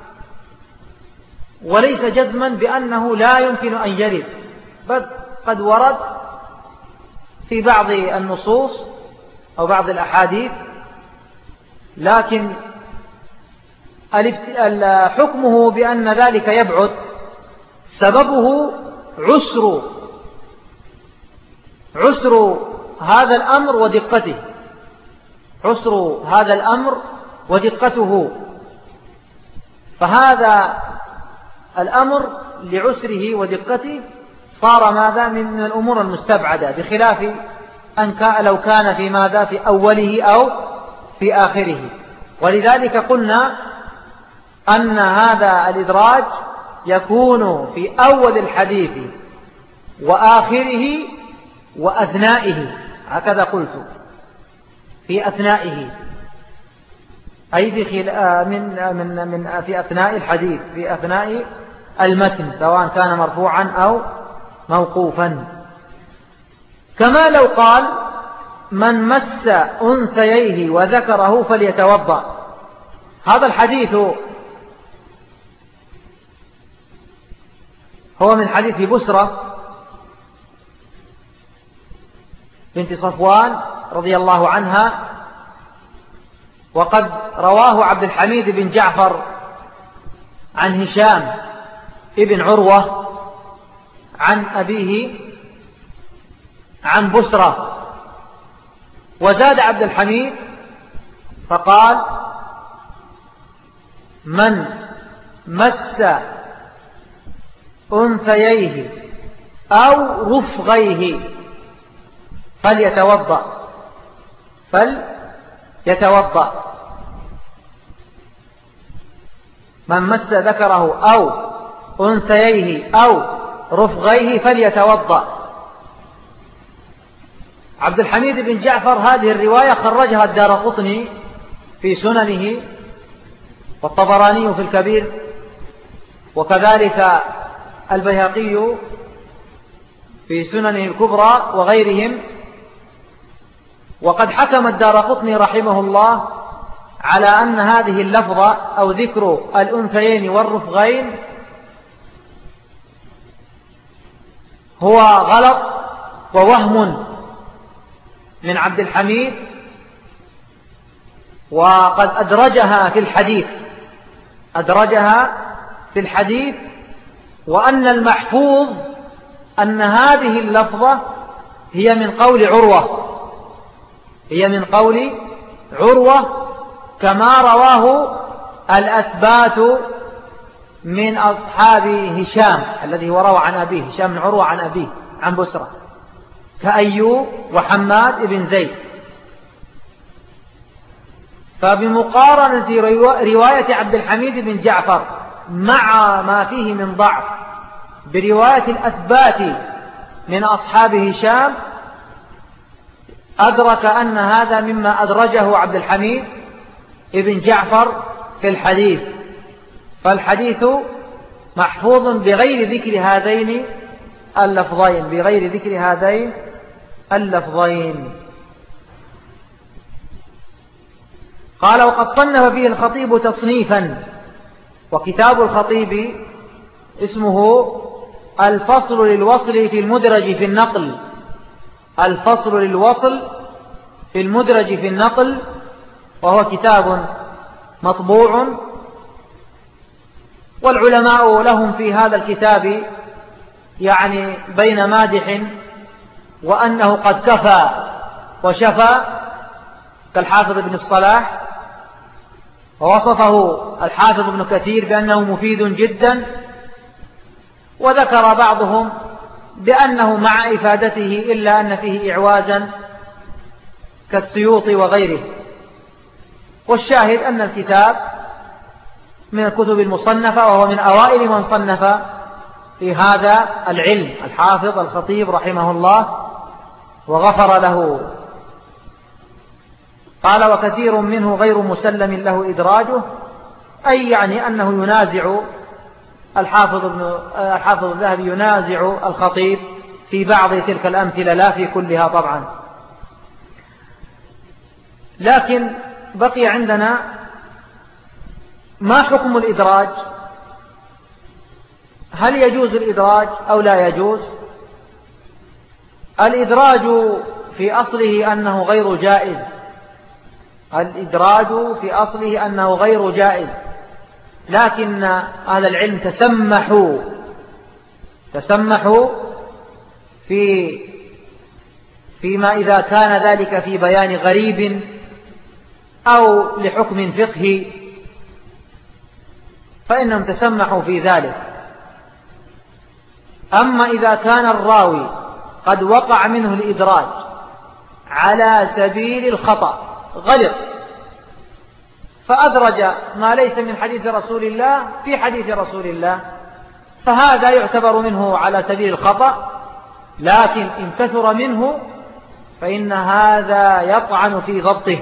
وليس جزما بأنه لا يمكن أن يرد، بل قد ورد في بعض النصوص أو بعض الأحاديث، لكن حكمه بأن ذلك يبعد سببه عسر هذا الأمر ودقته، فهذا الأمر لعسره ودقته صار ماذا؟ من الأمور المستبعدة، بخلاف أن لو كان في ماذا؟ في أوله أو في آخره. ولذلك قلنا أن هذا الإدراج يكون في أول الحديث وآخره وأثنائه، هكذا قلت، في أثنائه، أي في أثناء الحديث، في أثناء المتن، سواء كان مرفوعا أو موقوفا. كما لو قال: من مس أنثييه وذكره فليتوضأ. هذا الحديث هو من حديث بسرة بنت صفوان رضي الله عنها، وقد رواه عبد الحميد بن جعفر عن هشام ابن عروة عن أبيه عن بسرة. وزاد عبد الحميد فقال: من مس أنثييه أو رفغيه فليتوضأ. من مس ذكره أو أنثييه أو رفغيه فليتوضأ. عبد الحميد بن جعفر هذه الرواية خرجها الدارقطني في سننه، والطبراني في الكبير، وكذلك البيهقي في سننه الكبرى وغيرهم. وقد حكم الدارقطني رحمه الله على أن هذه اللفظة أو ذكر الأنثيين والرفغين هو غلط ووهم من عبد الحميد، وقد أدرجها في الحديث، وأن المحفوظ أن هذه اللفظة هي من قول عروة كما رواه الأثبات من أصحاب هشام الذي هو روى عن أبيه، هشام بن عروة عن أبيه عن بسرة. كأيوب وحماد بن زيد. فبمقارنة رواية عبد الحميد بن جعفر مع ما فيه من ضعف برواية الأثبات من أصحاب هشام، أدرك أن هذا مما أدرجه عبد الحميد بن جعفر في الحديث، فالحديث محفوظ بغير ذكر هذين اللفظين. قال: وقد صنف فيه الخطيب تصنيفا، وكتاب الخطيب اسمه الفصل للوصل في المدرج في النقل، الفصل للوصل في المدرج في النقل، وهو كتاب مطبوع، والعلماء لهم في هذا الكتاب يعني بين مادح وأنه قد كفى وشفى، كالحافظ ابن الصلاح، ووصفه الحافظ ابن كثير بأنه مفيد جدا، وذكر بعضهم بأنه مع إفادته إلا أن فيه إعوازا كالسيوطي وغيره. والشاهد أن الكتاب من الكتب المصنفة، وهو من أوائل من صنف في هذا العلم الحافظ الخطيب رحمه الله وغفر له. قال: وكثير منه غير مسلم له إدراجه، أي يعني أنه ينازع الحافظ الذهبي ينازع الخطيب في بعض تلك الأمثلة، لا في كلها طبعا. لكن بقي عندنا ما حكم الإدراج؟ هل يجوز الإدراج أو لا يجوز؟ الإدراج في أصله أنه غير جائز، الإدراج في أصله أنه غير جائز، لكن أهل العلم تسمحوا فيما إذا كان ذلك في بيان غريب أو لحكم فقهي، فإنهم تسمحوا في ذلك. أما إذا كان الراوي قد وقع منه الإدراج على سبيل الخطأ، غلط فأدرج ما ليس من حديث رسول الله في حديث رسول الله، فهذا يعتبر منه على سبيل الخطأ، لكن إن كثر منه فإن هذا يطعن في ضبطه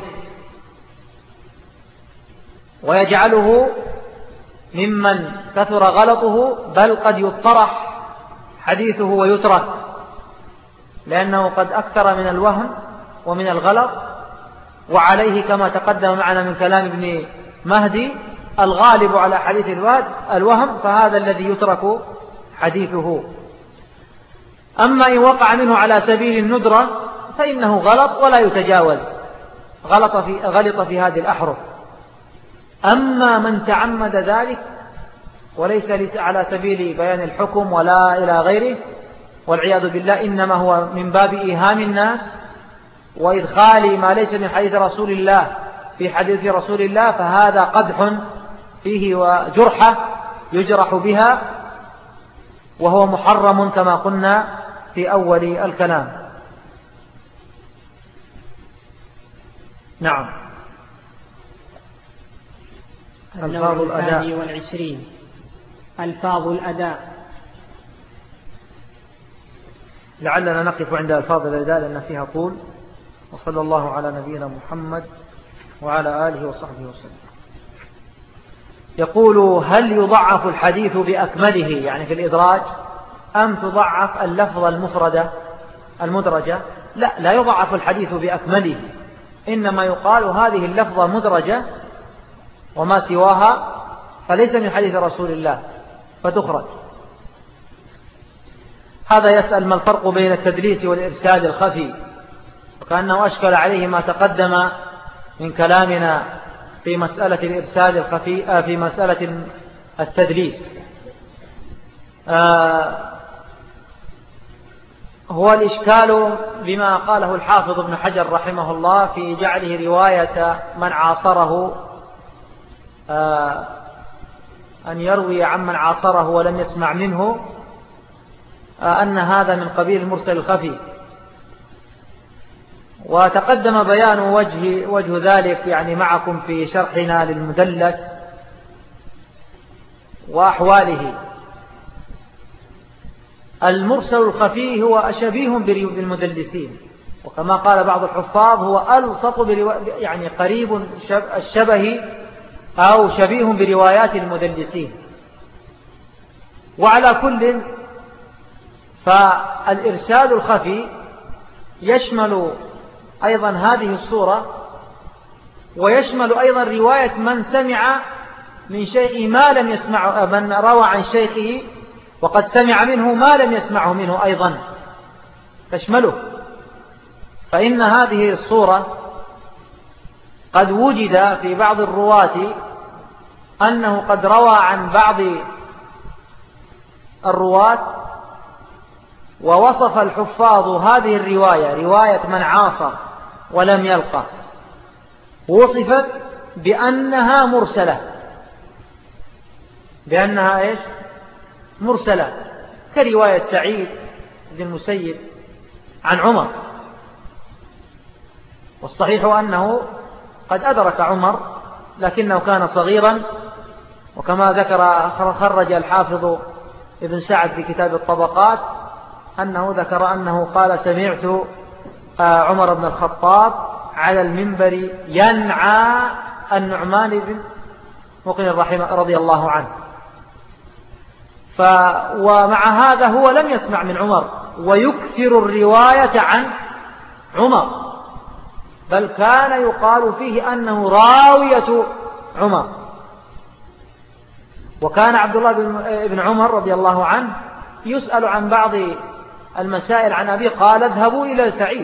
ويجعله ممن كثر غلطه، بل قد يطرح حديثه ويترك، لأنه قد أكثر من الوهم ومن الغلط. وعليه كما تقدم معنا من كلام ابن مهدي الغالب على حديث الوهم، فهذا الذي يترك حديثه. أما إن وقع منه على سبيل الندرة فإنه غلط ولا يتجاوز، غلط في هذه الأحرف. أما من تعمد ذلك وليس على سبيل بيان الحكم ولا إلى غيره، والعياذ بالله، إنما هو من باب إيهام الناس وإدخال ما ليس من حديث رسول الله في حديث رسول الله، فهذا قدح فيه وجرحة يجرح بها، وهو محرم كما قلنا في أول الكلام. نعم.
النوع 22 ألفاظ الأداء.
لعلنا نقف عند ألفاظ الأداء لأن فيها طول. وصلى الله على نبينا محمد وعلى آله وصحبه وسلم. يقول: هل يضعف الحديث بأكمله يعني في الإدراج، أم تضعف اللفظ المدرجة؟ لا يضعف الحديث بأكمله، إنما يقال هذه اللفظة مدرجة وما سواها فليس من حديث رسول الله فتخرج. هذا يسأل ما الفرق بين التدليس والإرسال الخفي، وكأنه أشكل عليه ما تقدم من كلامنا في مسألة الإرسال الخفي في مسألة التدليس. هو الإشكال بما قاله الحافظ ابن حجر رحمه الله في جعله رواية من عاصره، أن يروي عمن عاصره ولم يسمع منه، أن هذا من قبيل المرسل الخفي. وتقدم بيان وجه ذلك يعني معكم في شرحنا للمدلس وأحواله. المرسل الخفي هو شبيه بالمدلسين، وكما قال بعض الحفاظ هو ألصق يعني قريب الشبه أو شبيه بروايات المدلسين. وعلى كل فالإرسال الخفي يشمل أيضا هذه الصورة، ويشمل أيضا رواية من سمع من شيء ما لم يسمع، من روى عن شيخه وقد سمع منه ما لم يسمعه منه أيضا تشمله. فإن هذه الصورة قد وجد في بعض الرواة أنه قد روى عن بعض الرواة، ووصف الحفاظ هذه الرواية رواية من عاصر ولم يلقى، وصفت بأنها مرسلة، بأنها إيش؟ مرسلة، كرواية سعيد بن المسيب عن عمر. والصحيح أنه قد أدرك عمر لكنه كان صغيرا، وكما خرج الحافظ ابن سعد في كتاب الطبقات أنه ذكر أنه قال: سمعت عمر بن الخطاب على المنبر ينعى النعمان بن مقرن رضي الله عنه. ومع هذا هو لم يسمع من عمر ويكثر الرواية عن عمر، بل كان يقال فيه أنه راوية عمر. وكان عبد الله بن عمر رضي الله عنه يسأل عن بعض المسائل عن أبيه قال: اذهبوا إلى سعيد،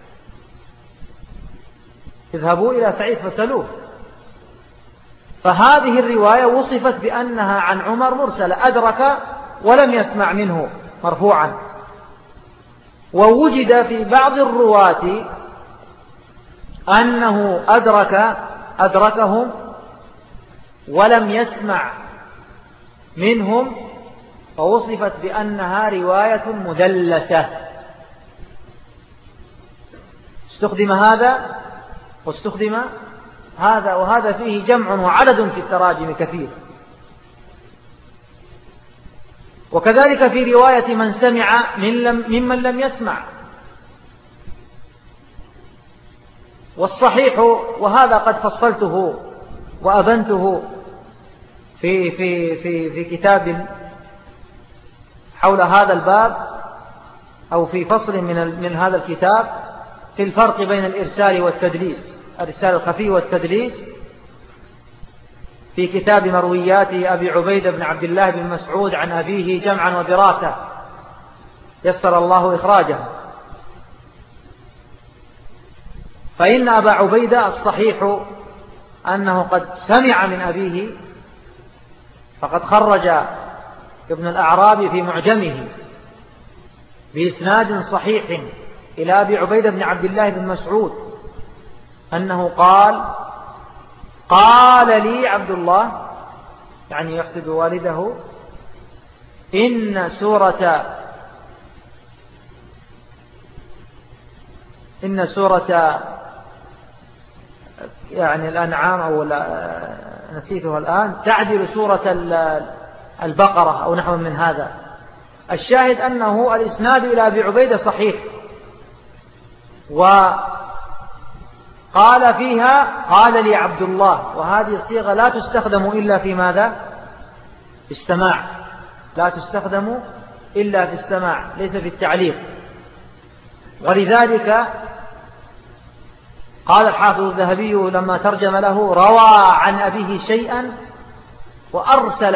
اذهبوا إلى سعيد فسألوه. فهذه الرواية وصفت بأنها عن عمر مرسلة، أدرك ولم يسمع منه مرفوعا. ووجد في بعض الرواة أنه أدركهم ولم يسمع منهم، فوصفت بأنها رواية مدلسة. استخدم هذا واستخدم هذا، وهذا فيه جمع وعدد في التراجم كثير. وكذلك في رواية من سمع ممن لم يسمع. والصحيح، وهذا قد فصلته وأبنته في كتاب حول هذا الباب، أو في فصل من هذا الكتاب، في الفرق بين الإرسال والتدليس، الإرسال الخفي والتدليس، في كتاب مرويات أبي عبيدة بن عبد الله بن مسعود عن أبيه جمعا ودراسة، يسر الله إخراجه. فإن أبا عبيدة الصحيح أنه قد سمع من أبيه، فقد خرج ابن الأعرابي في معجمه بإسناد صحيح إلى أبي عبيدة بن عبد الله بن مسعود أنه قال لي عبد الله، يعني يحسب والده، إن سورة يعني الأنعام أو نسيتها الآن تعدل سورة البقرة أو نحو من هذا. الشاهد أنه الإسناد إلى أبي عبيدة صحيح، وقال فيها قال لي عبد الله، وهذه الصيغة لا تستخدم إلا في ماذا؟ في السماع، لا تستخدم إلا في السماع، ليس في التعليق. ولذلك قال الحافظ الذهبي لما ترجم له: روى عن أبيه شيئا وأرسل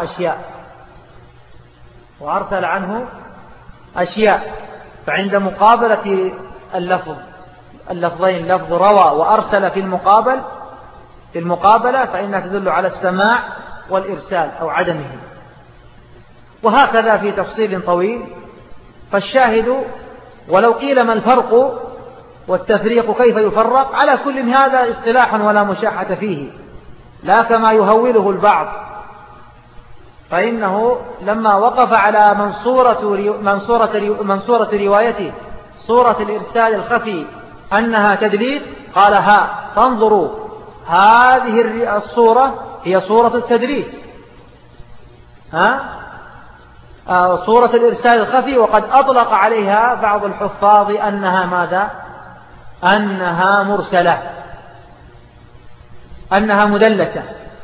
عنه أشياء. فعند مقابلة اللفظين، لفظ روى وأرسل في المقابلة فإنها تدل على السماع والإرسال أو عدمه. وهكذا في تفصيل طويل. فالشاهد، ولو قيل ما الفرق والتفريق كيف يفرق، على كل هذا اصطلاح ولا مشاحة فيه، لا كما يهوله البعض. فإنه لما وقف على منصورة روايته صورة الإرسال الخفي أنها تدليس قال ها فانظروا هذه الصورة هي صورة التدليس، صورة الإرسال الخفي، وقد أطلق عليها بعض الحفاظ أنها ماذا؟ أنها مرسلة، أنها مدلسة.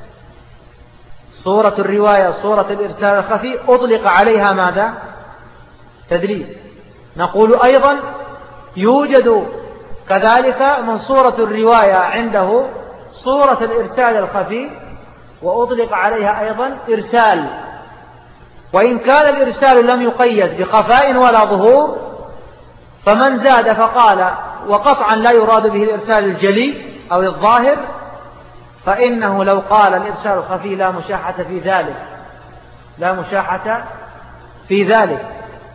صورة الرواية صورة الإرسال الخفي أطلق عليها ماذا؟ تدليس. نقول أيضا يوجد كذلك من صورة الرواية عنده صورة الإرسال الخفي وأطلق عليها أيضا إرسال، وإن كان الإرسال لم يقيد بخفاء ولا ظهور، فمن زاد فقال وقطعا لا يراد به الإرسال الجلي أو الظاهر، فإنه لو قال الإرسال الخفي لا مشاحة في ذلك، لا مشاحة في ذلك.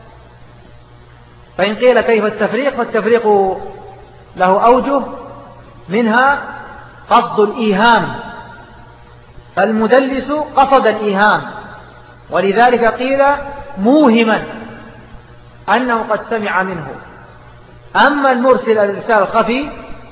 فإن قيل كيف التفريق؟ فالتفريق له أوجه، منها قصد الإيهام، فالمدلس قصد الإيهام، ولذلك قيل موهما أنه قد سمع منه. أما المرسل الإرسال الخفي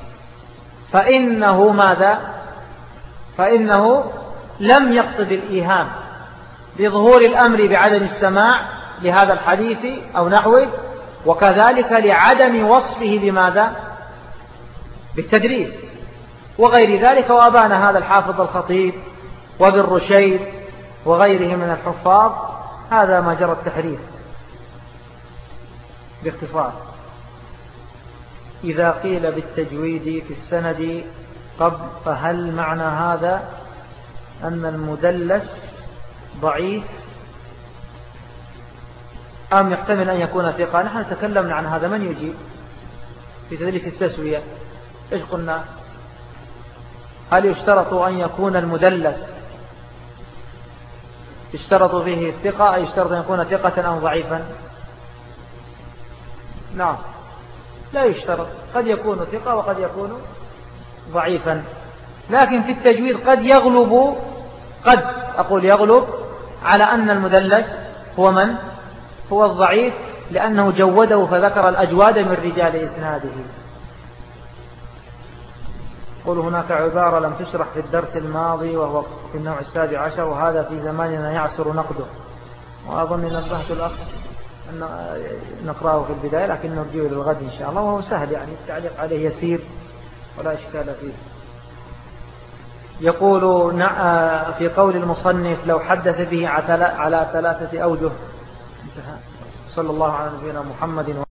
فإنه ماذا؟ فإنه لم يقصد الإيهام لظهور الأمر بعدم السماع لهذا الحديث أو نحوه، وكذلك لعدم وصفه بماذا؟ بالتدريس وغير ذلك. وأبان هذا الحافظ الخطيب وابن رشيد وغيره من الحفاظ هذا ما جرى التحريف باختصار. إذا قيل بالتجويد في السند قبل، فهل معنى هذا أن المدلس ضعيف أم يحتمل أن يكون ثقة؟ نحن تكلمنا عن هذا. من يجيب في تدريس التسوية؟ إيش قلنا؟ هل يشترط أن يكون المدلس يشترط فيه الثقة، أي يشترط أن يكون ثقة أو ضعيفا؟ نعم، لا يشترط، قد يكون ثقة وقد يكون ضعيفا. لكن في التجويد قد يغلب، قد أقول يغلب على أن المدلس هو من؟ هو الضعيف، لأنه جوده فذكر الأجواد من رجال إسناده. قل هناك عبارة لم تشرح في الدرس الماضي وهو في النوع 17، وهذا في زماننا يعسر نقده، وأظن نبهت الأخ أن نقرأه في البداية، لكن نرجيه للغد إن شاء الله، وهو سهل يعني التعليق عليه يسير ولا إشكال فيه. يقول في قول المصنف لو حدث به على 3 أوجه. صلى الله على نبينا محمد.